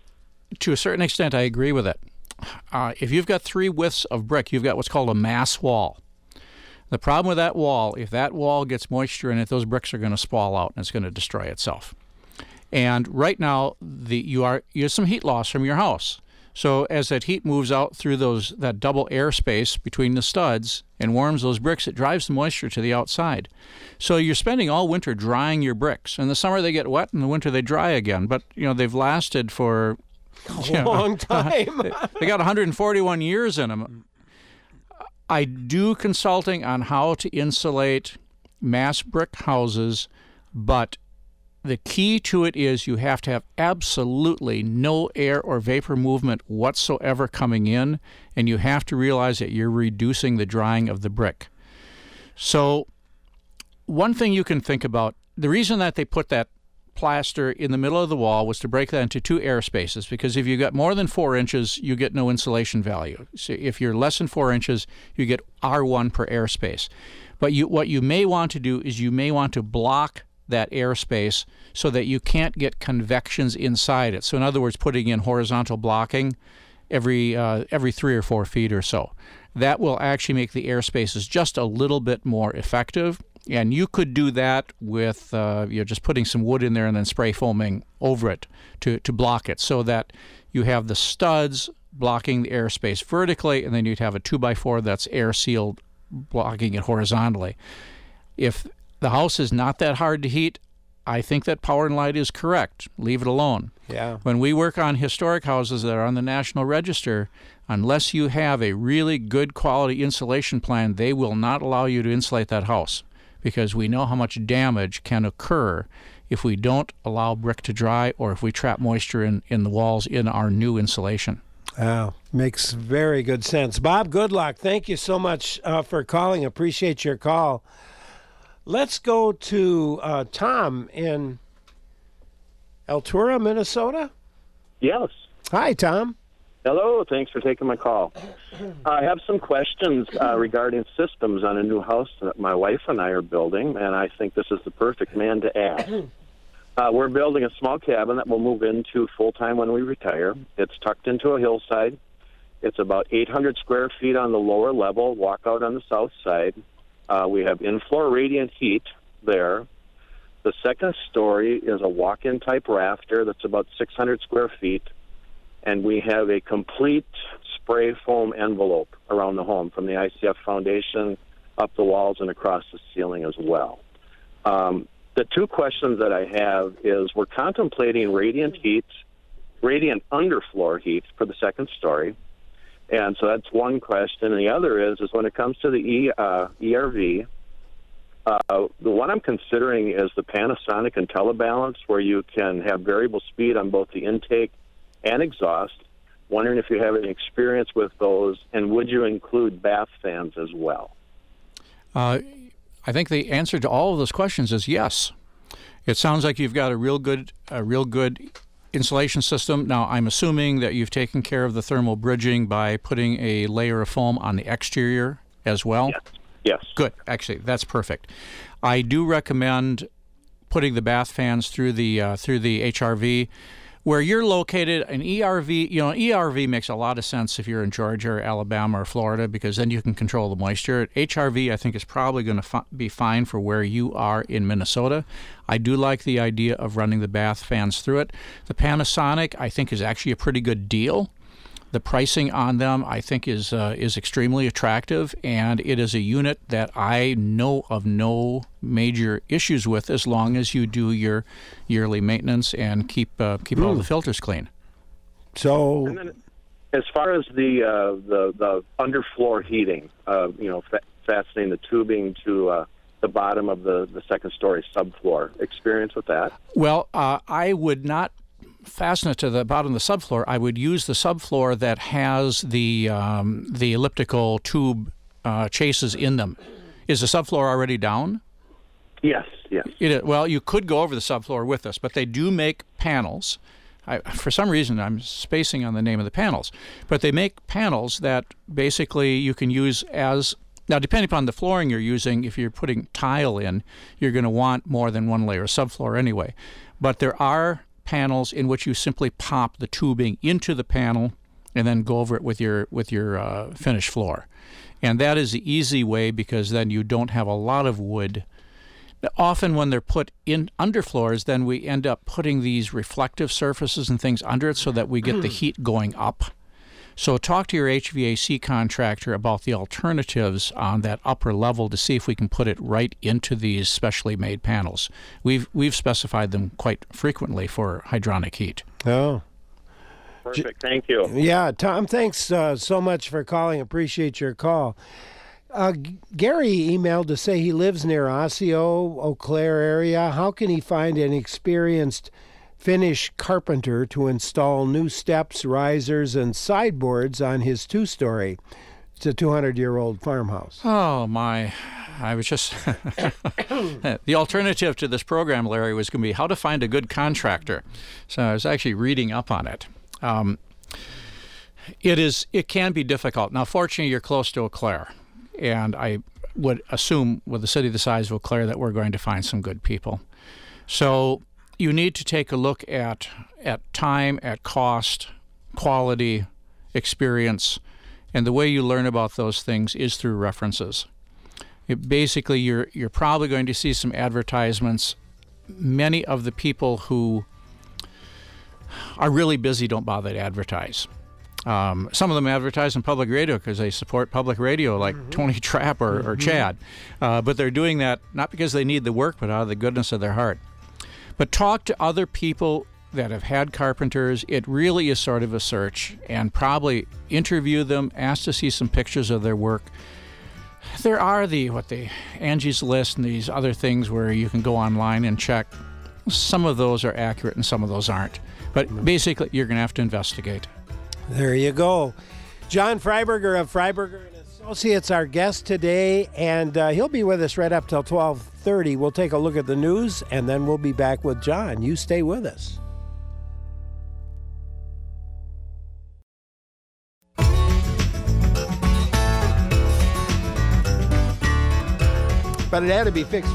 To a certain extent, I agree with it. Uh, if you've got three widths of brick, you've got what's called a mass wall. The problem with that wall, if that wall gets moisture in it, those bricks are going to spall out and it's going to destroy itself. And right now, the you are you have some heat loss from your house. So as that heat moves out through those that double air space between the studs and warms those bricks, it drives the moisture to the outside. So you're spending all winter drying your bricks. In the summer they get wet, in the winter they dry again. But you know they've lasted for a you know, long time. They got one hundred forty-one years in them. I do consulting on how to insulate mass brick houses, but the key to it is you have to have absolutely no air or vapor movement whatsoever coming in, and you have to realize that you're reducing the drying of the brick. So one thing you can think about, the reason that they put that plaster in the middle of the wall was to break that into two air spaces, because if you got more than four inches, you get no insulation value. So if you're less than four inches, you get R one per airspace. But you, what you may want to do is you may want to block that airspace so that you can't get convections inside it. So in other words, putting in horizontal blocking every uh, every three or four feet or so. That will actually make the air spaces just a little bit more effective. And you could do that with uh, you know, just putting some wood in there and then spray foaming over it to, to block it, so that you have the studs blocking the airspace vertically, and then you'd have a two by four that's air sealed blocking it horizontally. If the house is not that hard to heat, I think that Power and Light is correct. Leave it alone. Yeah. When we work on historic houses that are on the National Register, unless you have a really good quality insulation plan, they will not allow you to insulate that house, because we know how much damage can occur if we don't allow brick to dry or if we trap moisture in, in the walls in our new insulation. Oh, makes very good sense. Bob Goodluck, thank you so much uh, for calling. Appreciate your call. Let's go to uh, Tom in Altura, Minnesota. Yes. Hi, Tom. Hello. Thanks for taking my call. I have some questions uh, regarding systems on a new house that my wife and I are building, and I think this is the perfect man to ask. Uh, we're building a small cabin that we'll move into full-time when we retire. It's tucked into a hillside. It's about eight hundred square feet on the lower level, walkout on the south side. Uh, we have in-floor radiant heat there. The second story is a walk-in type rafter that's about six hundred square feet. And we have a complete spray foam envelope around the home, from the I C F foundation up the walls and across the ceiling as well. Um, the two questions that I have is, we're contemplating radiant heat, radiant underfloor heat for the second story. And so that's one question. And the other is, is when it comes to the e, uh, E R V, uh, the one I'm considering is the Panasonic IntelliBalance, where you can have variable speed on both the intake and exhaust. Wondering if you have any experience with those, and would you include bath fans as well? Uh, I think the answer to all of those questions is yes. It sounds like you've got a real good, a real good insulation system. Now, I'm assuming that you've taken care of the thermal bridging by putting a layer of foam on the exterior as well. Yes. Yes. Good. Actually, that's perfect. I do recommend putting the bath fans through the uh, through the H R V. Where you're located, an E R V, you know, an E R V makes a lot of sense if you're in Georgia or Alabama or Florida, because then you can control the moisture. H R V, I think, is probably going to fi- be fine for where you are in Minnesota. I do like the idea of running the bath fans through it. The Panasonic, I think, is actually a pretty good deal. The pricing on them, I think, is uh, is extremely attractive, and it is a unit that I know of no major issues with, as long as you do your yearly maintenance and keep uh, keep mm. all the filters clean. So, and then, as far as the uh, the the underfloor heating, uh, you know, fa- fastening the tubing to uh, the bottom of the the second story subfloor, experience with that? Well, uh, I would not fasten it to the bottom of the subfloor. I would use the subfloor that has the um, the elliptical tube uh, chases in them. Is the subfloor already down? Yes, yes. It is. Well, you could go over the subfloor with this, but they do make panels. I, for some reason, I'm spacing on the name of the panels, but they make panels that basically you can use as, now depending upon the flooring you're using, if you're putting tile in, you're going to want more than one layer of subfloor anyway. But there are panels in which you simply pop the tubing into the panel and then go over it with your with your uh, finished floor. And that is the easy way, because then you don't have a lot of wood. Often when they're put in underfloors, then we end up putting these reflective surfaces and things under it so that we get the heat going up. So talk to your H V A C contractor about the alternatives on that upper level to see if we can put it right into these specially made panels. We've we've specified them quite frequently for hydronic heat. Oh. Perfect. Thank you. Yeah, Tom, thanks uh, so much for calling. Appreciate your call. Uh, Gary emailed to say he lives near Osseo, Eau Claire area. How can he find an experienced Finnish carpenter to install new steps, risers, and sideboards on his two-story? It's a two hundred year old farmhouse. Oh, my. I was just... the alternative to this program, Larry, was going to be how to find a good contractor. So I was actually reading up on it. Um, it is. It can be difficult. Now, fortunately, you're close to Eau Claire. And I would assume with a city the size of Eau Claire that we're going to find some good people. So you need to take a look at at time, at cost, quality, experience, and the way you learn about those things is through references. It basically, you're you're probably going to see some advertisements. Many of the people who are really busy don't bother to advertise. Um, some of them advertise on public radio because they support public radio, like mm-hmm. Tony Trapp or, mm-hmm. or Chad. Uh, but they're doing that not because they need the work, but out of the goodness of their heart. But talk to other people that have had carpenters. It really is sort of a search, and probably interview them, ask to see some pictures of their work. There are the, what the, Angie's List and these other things where you can go online and check. Some of those are accurate and some of those aren't. But basically, you're going to have to investigate. There you go. John Freiberger of Freiberger and Associates, our guest today, and uh, he'll be with us right up till twelve thirty. We'll take a look at the news, and then we'll be back with John. You stay with us. But it had to be fixed.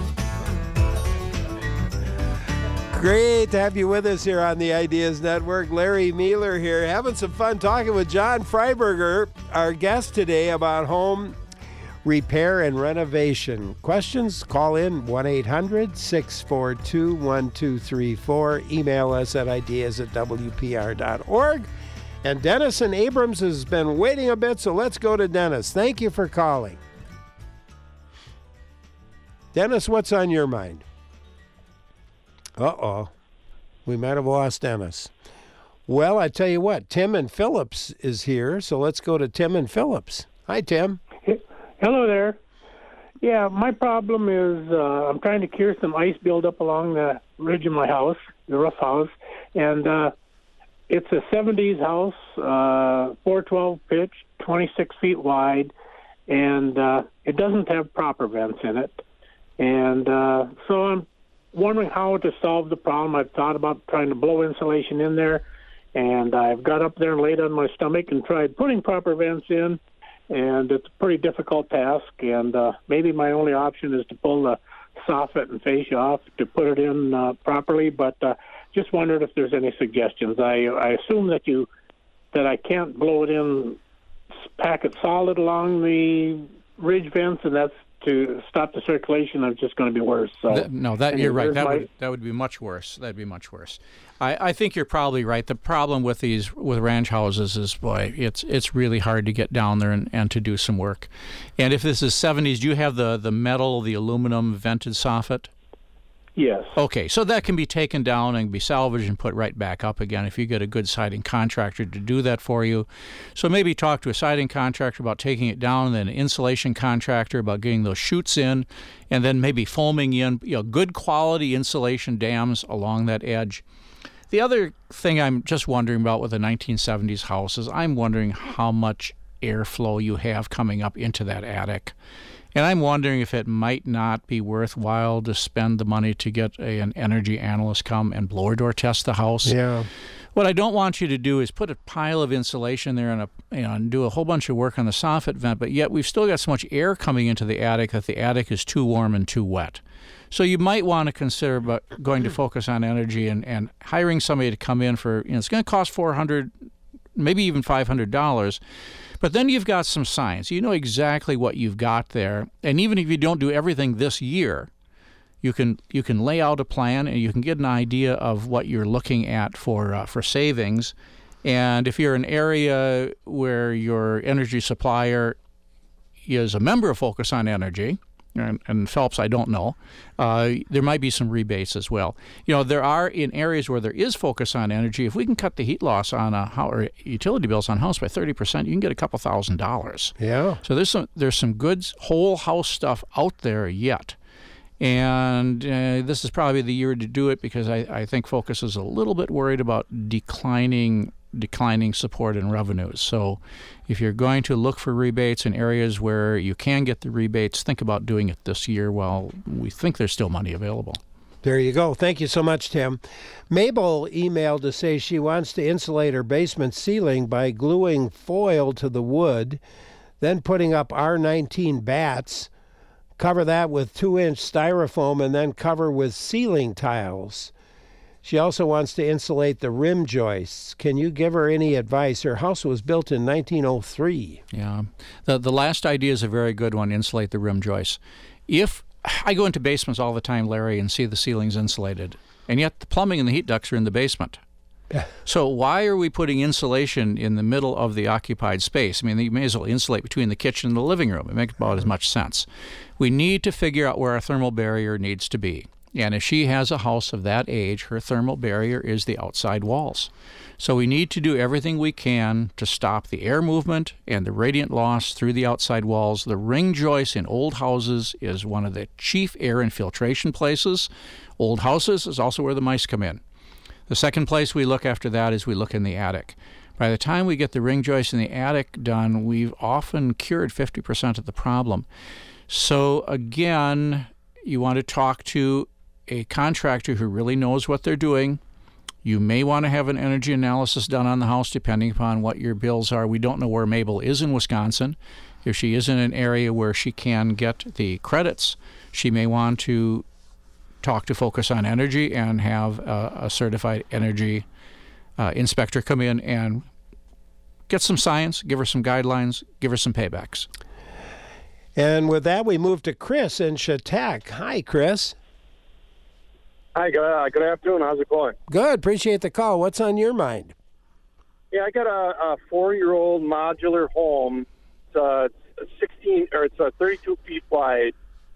Great to have you with us here on the Ideas Network. Larry Mealer here, having some fun talking with John Freiberger, our guest today, about home repair and renovation. Questions? Call in one eight hundred six four two one two three four. Email us at ideas at w p r dot org. And Dennis and Abrams has been waiting a bit, so let's go to Dennis. Thank you for calling. Dennis, what's on your mind? Uh-oh. We might have lost Dennis. Well, I tell you what, Tim and Phillips is here, so let's go to Tim and Phillips. Hi, Tim. Hello there. Yeah, my problem is uh, I'm trying to cure some ice buildup along the ridge of my house, the roof house, and uh, it's a seventies house, uh, four twelve pitch, twenty-six feet wide, and uh, it doesn't have proper vents in it. And uh, so I'm wondering how to solve the problem. I've thought about trying to blow insulation in there, and I've got up there and laid on my stomach and tried putting proper vents in, and it's a pretty difficult task, and uh, maybe my only option is to pull the soffit and fascia off to put it in uh, properly, but uh, just wondered if there's any suggestions. I, I assume that you that I can't blow it in, pack it solid along the ridge vents, and that's to stop the circulation. It's just going to be worse. So Th- no, that you're right. That my... would that would be much worse. That'd be much worse. I, I think you're probably right. The problem with these with ranch houses is, boy, it's it's really hard to get down there and, and to do some work. And if this is seventies, do you have the, the metal, the aluminum vented soffit? Yes. Okay, so that can be taken down and be salvaged and put right back up again if you get a good siding contractor to do that for you. So maybe talk to a siding contractor about taking it down, and then an insulation contractor about getting those chutes in, and then maybe foaming in, you know, good quality insulation dams along that edge. The other thing I'm just wondering about with the nineteen seventies house is I'm wondering how much airflow you have coming up into that attic. And I'm wondering if it might not be worthwhile to spend the money to get a, an energy analyst come and blower door test the house. Yeah. What I don't want you to do is put a pile of insulation there and, a, you know, and do a whole bunch of work on the soffit vent, but yet we've still got so much air coming into the attic that the attic is too warm and too wet. So you might want to consider but going to focus on energy and, and hiring somebody to come in for, you know, it's going to cost four hundred dollars, maybe even five hundred dollars. But then you've got some science. You know exactly what you've got there. And even if you don't do everything this year, you can you can lay out a plan and you can get an idea of what you're looking at for uh, for savings. And if you're an area where your energy supplier is a member of Focus on Energy, and, and Phelps, I don't know. Uh, there might be some rebates as well. You know, there are in areas where there is focus on energy. If we can cut the heat loss on a house, or utility bills on a house by thirty percent, you can get a couple thousand dollars. Yeah. So there's some there's some good whole house stuff out there yet. And uh, this is probably the year to do it because I, I think Focus is a little bit worried about declining declining support and revenues. So if you're going to look for rebates in areas where you can get the rebates, think about doing it this year while we think there's still money available. There you go. Thank you so much, Tim. Mabel emailed to say she wants to insulate her basement ceiling by gluing foil to the wood, then putting up R nineteen bats, cover that with two-inch styrofoam, and then cover with ceiling tiles. She also wants to insulate the rim joists. Can you give her any advice? Her house was built in nineteen oh three. Yeah. The the last idea is a very good one, insulate the rim joists. If I go into basements all the time, Larry, and see the ceilings insulated, and yet the plumbing and the heat ducts are in the basement. So why are we putting insulation in the middle of the occupied space? I mean, you may as well insulate between the kitchen and the living room. It makes about as much sense. We need to figure out where our thermal barrier needs to be. And if she has a house of that age, her thermal barrier is the outside walls. So we need to do everything we can to stop the air movement and the radiant loss through the outside walls. The ring joist in old houses is one of the chief air infiltration places. Old houses is also where the mice come in. The second place we look after that is we look in the attic. By the time we get the ring joist in the attic done, we've often cured fifty percent of the problem. So again, you want to talk to a contractor who really knows what they're doing. You may want to have an energy analysis done on the house depending upon what your bills are. We don't know where Mabel is in Wisconsin. If she is in an area where she can get the credits, she may want to talk to Focus on Energy and have a, a certified energy uh, inspector come in and get some science, give her some guidelines, give her some paybacks. And with that, we move to Chris in Chautauqua. Hi, Chris. Hi, good, uh, good afternoon. How's it going? Good. Appreciate the call. What's on your mind? Yeah, I got a, a four-year-old modular home. It's, uh, it's sixteen or it's uh, thirty-two feet wide,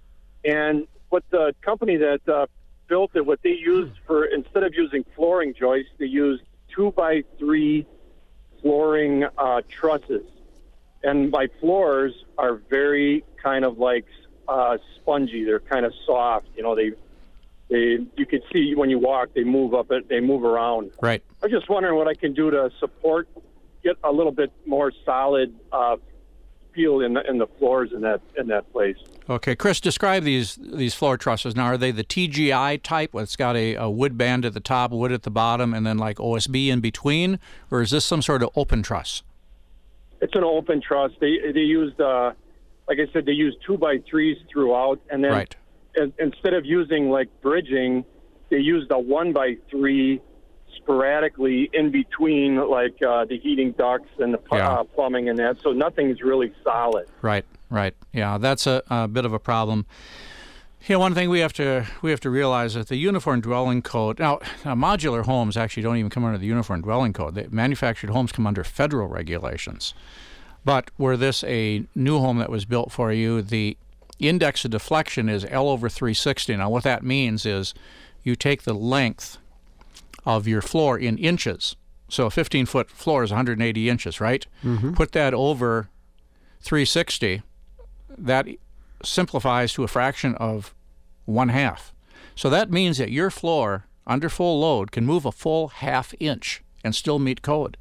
and what the company that uh, built it, what they used for instead of using flooring joists, they used two by three flooring uh, trusses, and my floors are very kind of like uh, spongy. They're kind of soft. You know, they. They, you can see when you walk, they move up, it, they move around. Right. I'm just wondering what I can do to support, get a little bit more solid uh, feel in the in the floors in that in that place. Okay, Chris, describe these these floor trusses. Now, are they the T G I type, where it's got a, a wood band at the top, wood at the bottom, and then like O S B in between, or is this some sort of open truss? It's an open truss. They they used, uh, like I said, they used two by threes throughout, and then. Right. Instead of using like bridging, they used a one by three sporadically in between like uh, the heating ducts and the yeah. uh, plumbing and that. So nothing's really solid. Right, right. Yeah, that's a, a bit of a problem. You know, one thing we have to we have to realize is the Uniform Dwelling Code. Now, now, modular homes actually don't even come under the Uniform Dwelling Code. The manufactured homes come under federal regulations. But were this a new home that was built for you, the index of deflection is L over three sixty. Now, what that means is you take the length of your floor in inches. So a fifteen-foot floor is one hundred eighty inches, right? Mm-hmm. Put that over three sixty. That simplifies to a fraction of one half. So that means that your floor, under full load, can move a full half inch and still meet code.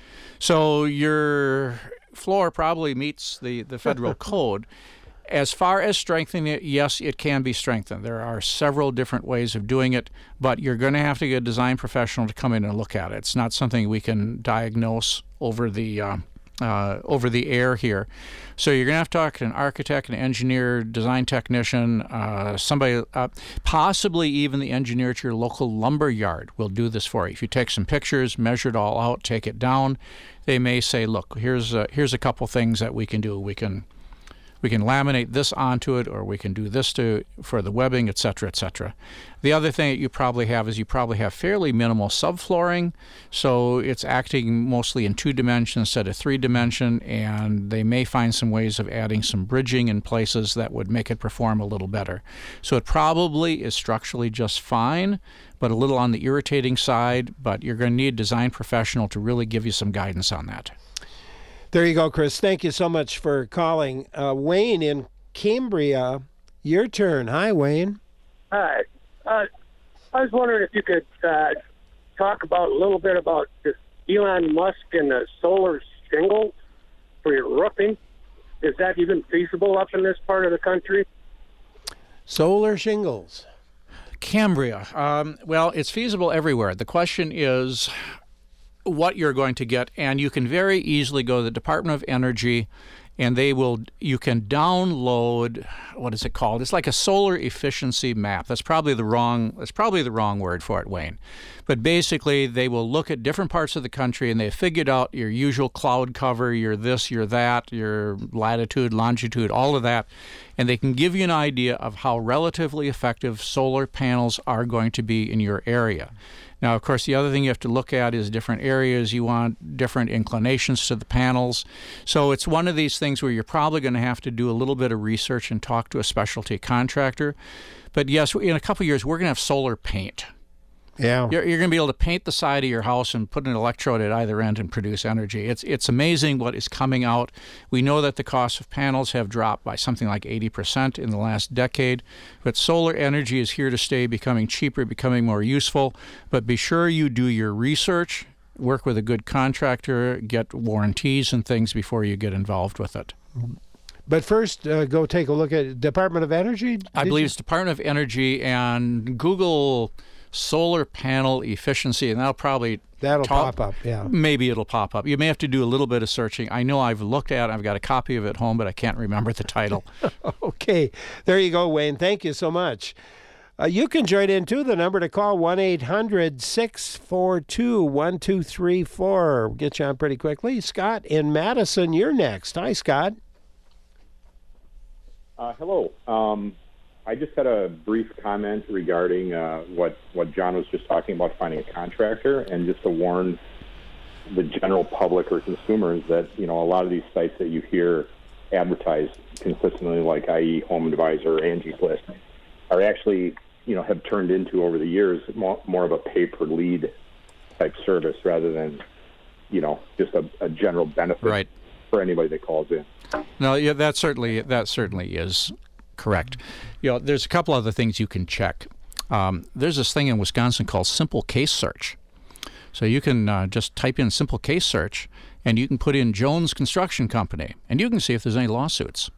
So your floor probably meets the, the federal code. As far as strengthening it, yes, it can be strengthened. There are several different ways of doing it, but you're going to have to get a design professional to come in and look at it. It's not something we can diagnose over the uh, uh, over the air here. So you're going to have to talk to an architect, an engineer, design technician, uh, somebody, uh, possibly even the engineer at your local lumber yard will do this for you. If you take some pictures, measure it all out, take it down, they may say, look, here's a, here's a couple things that we can do. We can We can laminate this onto it, or we can do this to for the webbing, et cetera, et cetera. The other thing that you probably have is you probably have fairly minimal subflooring, so it's acting mostly in two dimension instead of three dimension, and they may find some ways of adding some bridging in places that would make it perform a little better. So it probably is structurally just fine, but a little on the irritating side, but you're going to need a design professional to really give you some guidance on that. There you go, Chris. Thank you so much for calling. Uh, Wayne in Cambria, your turn. Hi, Wayne. Hi. Uh, I was wondering if you could uh, talk about a little bit about this Elon Musk and the solar shingles for your roofing. Is that even feasible up in this part of the country? Solar shingles. Cambria. Um, well, it's feasible everywhere. The question is what you're going to get, and you can very easily go to the Department of Energy, and they will, you can download, what is it called? It's like a solar efficiency map. That's probably the wrong, that's probably the wrong word for it, Wayne. But basically, they will look at different parts of the country, and they figured out your usual cloud cover, your this, your that, your latitude, longitude, all of that, and they can give you an idea of how relatively effective solar panels are going to be in your area. Now, of course, the other thing you have to look at is different areas. You want different inclinations to the panels. So it's one of these things where you're probably going to have to do a little bit of research and talk to a specialty contractor. But yes, in a couple of years, we're going to have solar paint. Yeah. You're, you're going to be able to paint the side of your house and put an electrode at either end and produce energy. It's it's amazing what is coming out. We know that the cost of panels have dropped by something like eighty percent in the last decade, but solar energy is here to stay, becoming cheaper, becoming more useful. But be sure you do your research, work with a good contractor, get warranties and things before you get involved with it. But first, uh, go take a look at Department of Energy? I believe it's Department of Energy, and Google solar panel efficiency, and that'll probably that'll talk, pop up. Yeah, maybe it'll pop up. You may have to do a little bit of searching. I know I've looked at it. I've got a copy of it at home, but I can't remember the title. Okay, there you go, Wayne. Thank you so much. Uh, you can join in too. The number to call one eight hundred six four two one two three four. Get you on pretty quickly. Scott in Madison, you're next. Hi, Scott. Uh, hello. Um, I just had a brief comment regarding uh, what, what John was just talking about, finding a contractor, and just to warn the general public or consumers that, you know, a lot of these sites that you hear advertised consistently, like that is. Home Advisor, Angie's List, are actually, you know, have turned into, over the years, more, more of a pay-per-lead type service rather than, you know, just a, a general benefit right. for anybody that calls in. No, yeah, that certainly that certainly is correct. You know, there's a couple other things you can check. Um, there's this thing in Wisconsin called Simple Case Search. So you can uh, just type in Simple Case Search, and you can put in Jones Construction Company, and you can see if there's any lawsuits.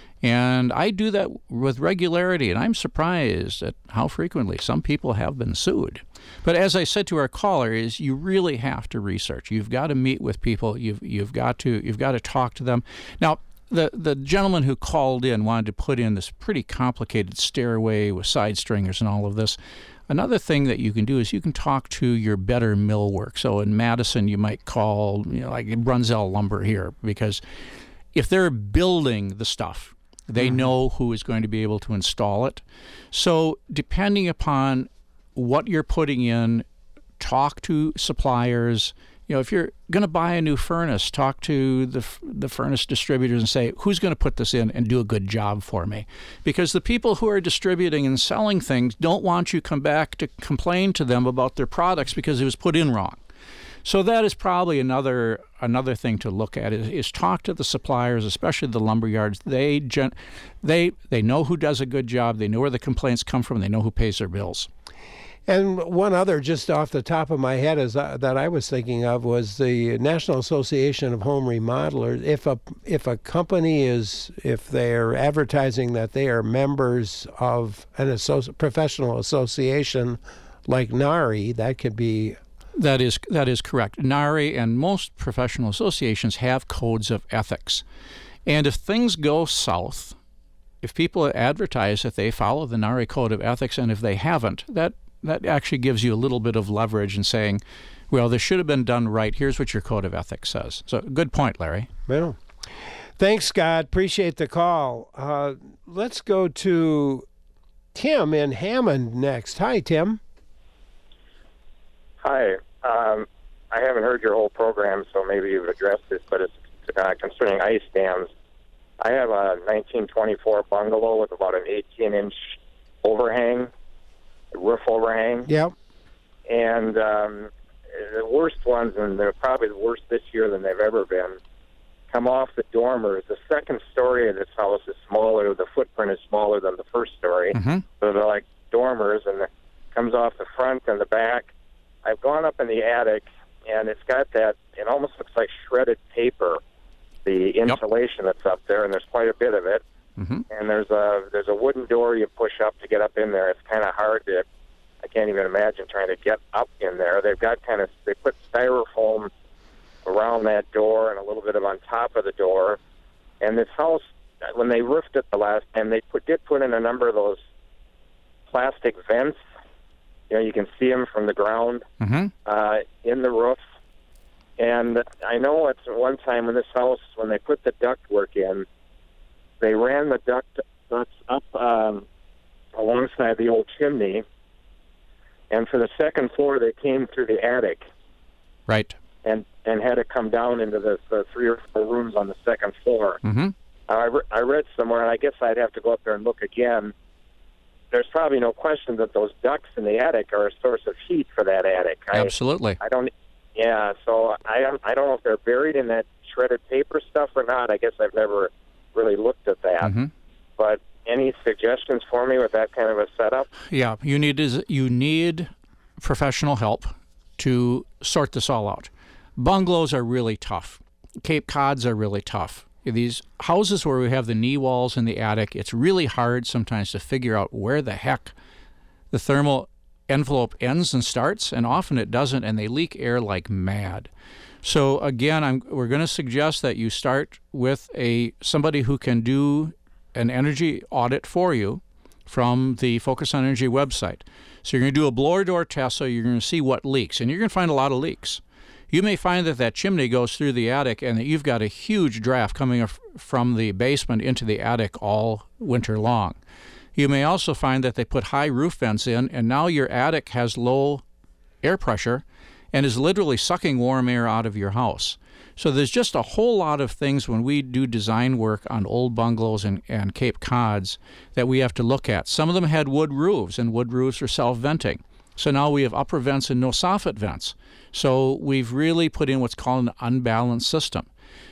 And I do that with regularity, and I'm surprised at how frequently some people have been sued. But as I said to our caller, is you really have to research. You've got to meet with people. You've you've got to you've got to talk to them. Now, the the gentleman who called in wanted to put in this pretty complicated stairway with side stringers and all of this. Another thing that you can do is you can talk to your better millwork. So in Madison, you might call, you know, like Brunzell Lumber here, because if they're building the stuff, they mm-hmm. know who is going to be able to install it. So depending upon what you're putting in, talk to suppliers. You know, if you're going to buy a new furnace, talk to the the furnace distributors and say, who's going to put this in and do a good job for me? Because the people who are distributing and selling things don't want you to come back to complain to them about their products because it was put in wrong. So that is probably another another thing to look at is, is talk to the suppliers, especially the lumber yards. They gen, they they know who does a good job. They know where the complaints come from. They know who pays their bills. And one other, just off the top of my head, is uh, that I was thinking of was the National Association of Home Remodelers. If a if a company is, if they're advertising that they are members of an associ- professional association like NARI, that could be. That is that is correct. NARI and most professional associations have codes of ethics, and if things go south, if people advertise that they follow the NARI code of ethics, and if they haven't, that that actually gives you a little bit of leverage in saying, well, this should have been done right. Here's what your code of ethics says. So good point, Larry. Well, Thanks, Scott. Appreciate the call. Uh, let's go to Tim in Hammond next. Hi, Tim. Hi. Um, I haven't heard your whole program, so maybe you've addressed this, but it's uh, concerning ice dams. I have a nineteen twenty-four bungalow with about an eighteen-inch overhang, roof overhang. Yep. And um, the worst ones, and they're probably the worst this year than they've ever been, come off the dormers. The second story of this house is smaller. The footprint is smaller than the first story. Mm-hmm. So they're like dormers, and it comes off the front and the back. I've gone up in the attic, and it's got that, it almost looks like shredded paper, the insulation yep. that's up there, and there's quite a bit of it. Mm-hmm. And there's a there's a wooden door you push up to get up in there. It's kind of hard to, I can't even imagine trying to get up in there. They've got kind of, they put styrofoam around that door and a little bit of on top of the door. And this house, when they roofed it the last time, they put, did put in a number of those plastic vents. You know, you can see them from the ground mm-hmm. uh, in the roof. And I know at one time in this house, when they put the ductwork in, they ran the duct ducts up um, alongside the old chimney. And for the second floor, they came through the attic. Right. And and had to come down into the, the three or four rooms on the second floor. Mm-hmm. I, re- I read somewhere, and I guess I'd have to go up there and look again. There's probably no question that those ducts in the attic are a source of heat for that attic. Absolutely. I, I don't. Yeah, so I don't. I don't know if they're buried in that shredded paper stuff or not. I guess I've never really looked at that. Mm-hmm. But any suggestions for me with that kind of a setup? Yeah, you need is you need professional help to sort this all out. Bungalows are really tough. Cape Cods are really tough. These houses where we have the knee walls in the attic, it's really hard sometimes to figure out where the heck the thermal envelope ends and starts, and often it doesn't, and they leak air like mad. So again, I'm, we're going to suggest that you start with a somebody who can do an energy audit for you from the Focus on Energy website. So you're going to do a blower door test, so you're going to see what leaks, and you're going to find a lot of leaks. You may find that that chimney goes through the attic and that you've got a huge draft coming from the basement into the attic all winter long. You may also find that they put high roof vents in, and now your attic has low air pressure and is literally sucking warm air out of your house. So there's just a whole lot of things when we do design work on old bungalows and, and Cape Cods that we have to look at. Some of them had wood roofs, and wood roofs are self-venting. So now we have upper vents and no soffit vents. So we've really put in what's called an unbalanced system.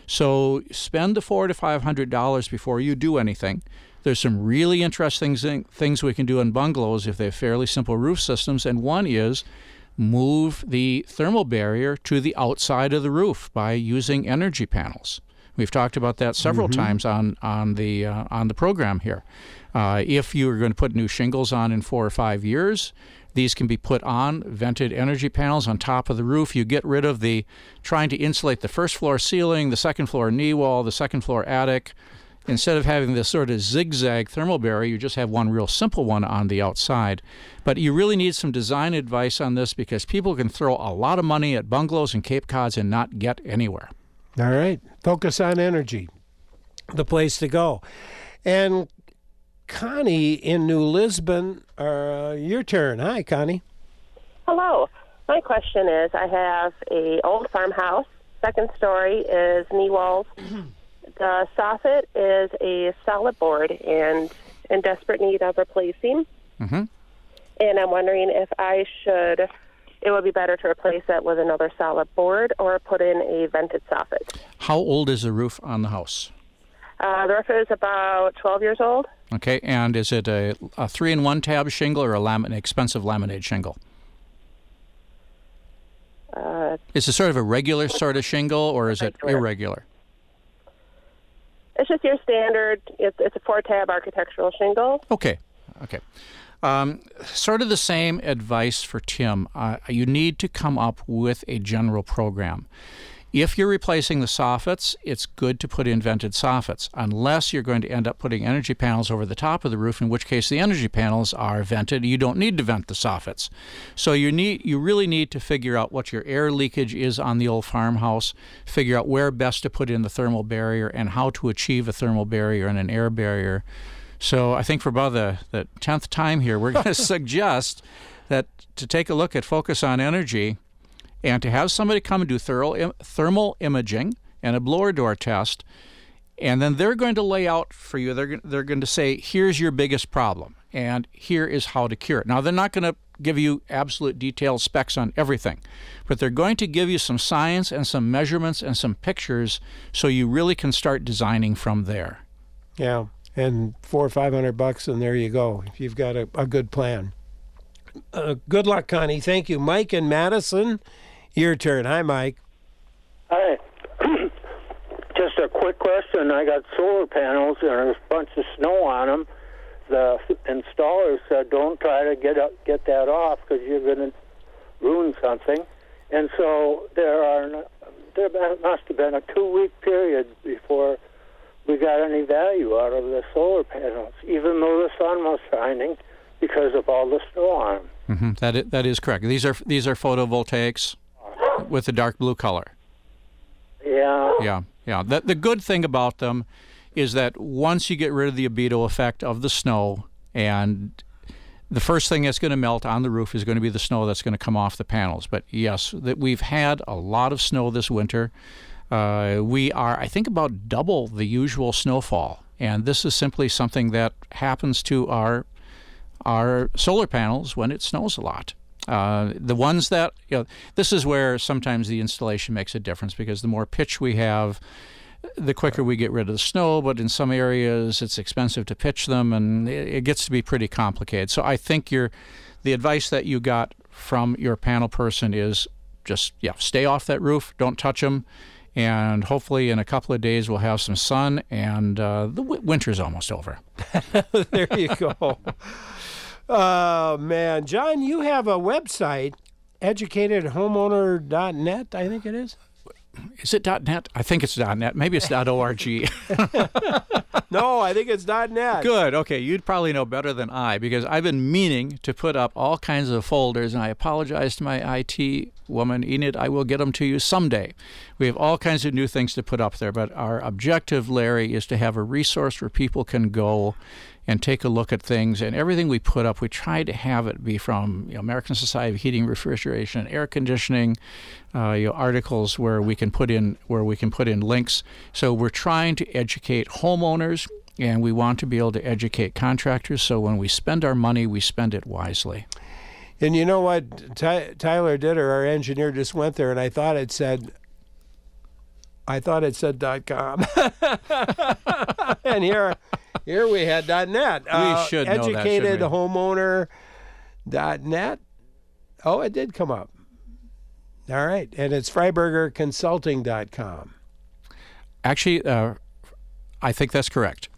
So spend the four to five hundred dollars before you do anything. There's some really interesting things we can do in bungalows if they have fairly simple roof systems, and one is move the thermal barrier to the outside of the roof by using energy panels. We've talked about that several mm-hmm. times on on the uh, on the program here. Uh, if you're going to put new shingles on in four or five years, these can be put on vented energy panels on top of the roof. You get rid of the trying to insulate the first floor ceiling, the second floor knee wall, the second floor attic. Instead of having this sort of zigzag thermal barrier, you just have one real simple one on the outside. But you really need some design advice on this because people can throw a lot of money at bungalows and Cape Cods and not get anywhere. All right. Focus on Energy, the place to go. And Connie in New Lisbon, uh, your turn. Hi, Connie. Hello. My question is, I have a old farmhouse. Second story is knee walls. The soffit is a solid board and in desperate need of replacing. Mm-hmm. And I'm wondering if I should, it would be better to replace it with another solid board or put in a vented soffit. How old is the roof on the house? Uh, the roof is about twelve years old. Okay, and is it a, a three-in-one tab shingle or a lamin- expensive laminate shingle? Uh, is it sort of a regular sort of shingle, or is it irregular? It's just your standard, it's, it's a four-tab architectural shingle. Okay, okay. Um, sort of the same advice for Tim. Uh, you need to come up with a general program. If you're replacing the soffits, it's good to put in vented soffits, unless you're going to end up putting energy panels over the top of the roof, in which case the energy panels are vented. You don't need to vent the soffits. So you need, you really need to figure out what your air leakage is on the old farmhouse, figure out where best to put in the thermal barrier and how to achieve a thermal barrier and an air barrier. So I think for about the, the tenth time here, we're going to suggest that to take a look at Focus on Energy and to have somebody come and do thorough thermal imaging and a blower door test, and then they're going to lay out for you, they're, they're going to say, here's your biggest problem, and here is how to cure it. Now, they're not going to give you absolute detailed specs on everything, but they're going to give you some science and some measurements and some pictures so you really can start designing from there. Yeah, and four or five hundred bucks, and there you go, if you've got a, a good plan. Uh, good luck, Connie. Thank you. Mike in Madison, your turn. Hi, Mike. Hi. Just a quick question. I got solar panels and there's a bunch of snow on them. The installer said, don't try to get up, get that off because you're going to ruin something. And so there are there must have been a two-week period before we got any value out of the solar panels, even though the sun was shining, because of all the snow on them. Mm-hmm. That is, that is correct. These are these are photovoltaics with a dark blue color. Yeah. Yeah, yeah. The, the good thing about them is that once you get rid of the albedo effect of the snow, and the first thing that's going to melt on the roof is going to be the snow that's going to come off the panels. But yes, that we've had a lot of snow this winter. Uh, we are, I think, about double the usual snowfall, and this is simply something that happens to our our solar panels when it snows a lot. Uh, the ones that, you know, this is where sometimes the installation makes a difference, because the more pitch we have, the quicker we get rid of the snow, but in some areas it's expensive to pitch them, and it, it gets to be pretty complicated. So I think your, the advice that you got from your panel person is just, yeah, stay off that roof, don't touch them, and hopefully in a couple of days we'll have some sun, and uh, the w- winter's almost over. There you go. Oh, man. John, you have a website, educated homeowner dot net, I think it is. Is it .net? I think it's .net. Maybe it's .org. No, I think it's .net. Good. Okay, you'd probably know better than I, because I've been meaning to put up all kinds of folders, and I apologize to my I T woman, Enid. I will get them to you someday. We have all kinds of new things to put up there, but our objective, Larry, is to have a resource where people can go and take a look at things, and everything we put up, we try to have it be from, you know, American Society of Heating, Refrigeration, and Air Conditioning, uh, you know, articles where we can put in where we can put in links. So we're trying to educate homeowners, and we want to be able to educate contractors. So when we spend our money, we spend it wisely. And you know what, Ty- Tyler Ditter, our engineer, just went there, and I thought it said. I thought it said .com, and here. Here we had .net. We uh, should know that, educated shouldn't we? homeowner dot net. Oh, it did come up. All right. And it's Freiberger Consulting dot com. Actually, uh, I think that's correct.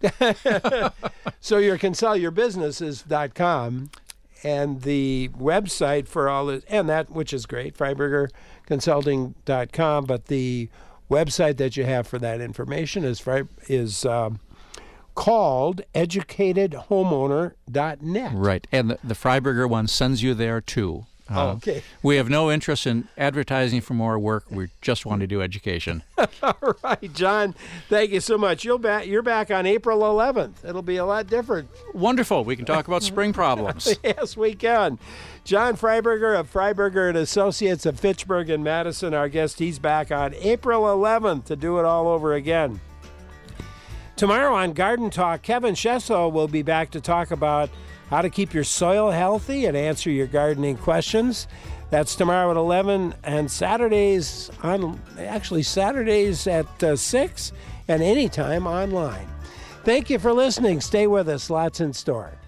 So your consult your business is .com, and the website for all this, and that, which is great, Freiberger Consulting dot com, but the website that you have for that information is is um, called educated homeowner dot net. Right, and the, the Freiberger one sends you there too. Uh, oh, okay. We have no interest in advertising for more work. We just want to do education. All right, John, thank you so much. You'll back, you're back on April eleventh. It'll be a lot different. Wonderful. We can talk about spring problems. Yes, we can. John Freiberger of Freiberger and Associates of Fitchburg and Madison, our guest. He's back on April eleventh to do it all over again. Tomorrow on Garden Talk, Kevin Shesso will be back to talk about how to keep your soil healthy and answer your gardening questions. That's tomorrow at eleven, and Saturdays on actually Saturdays at uh, six, and anytime online. Thank you for listening. Stay with us. Lots in store.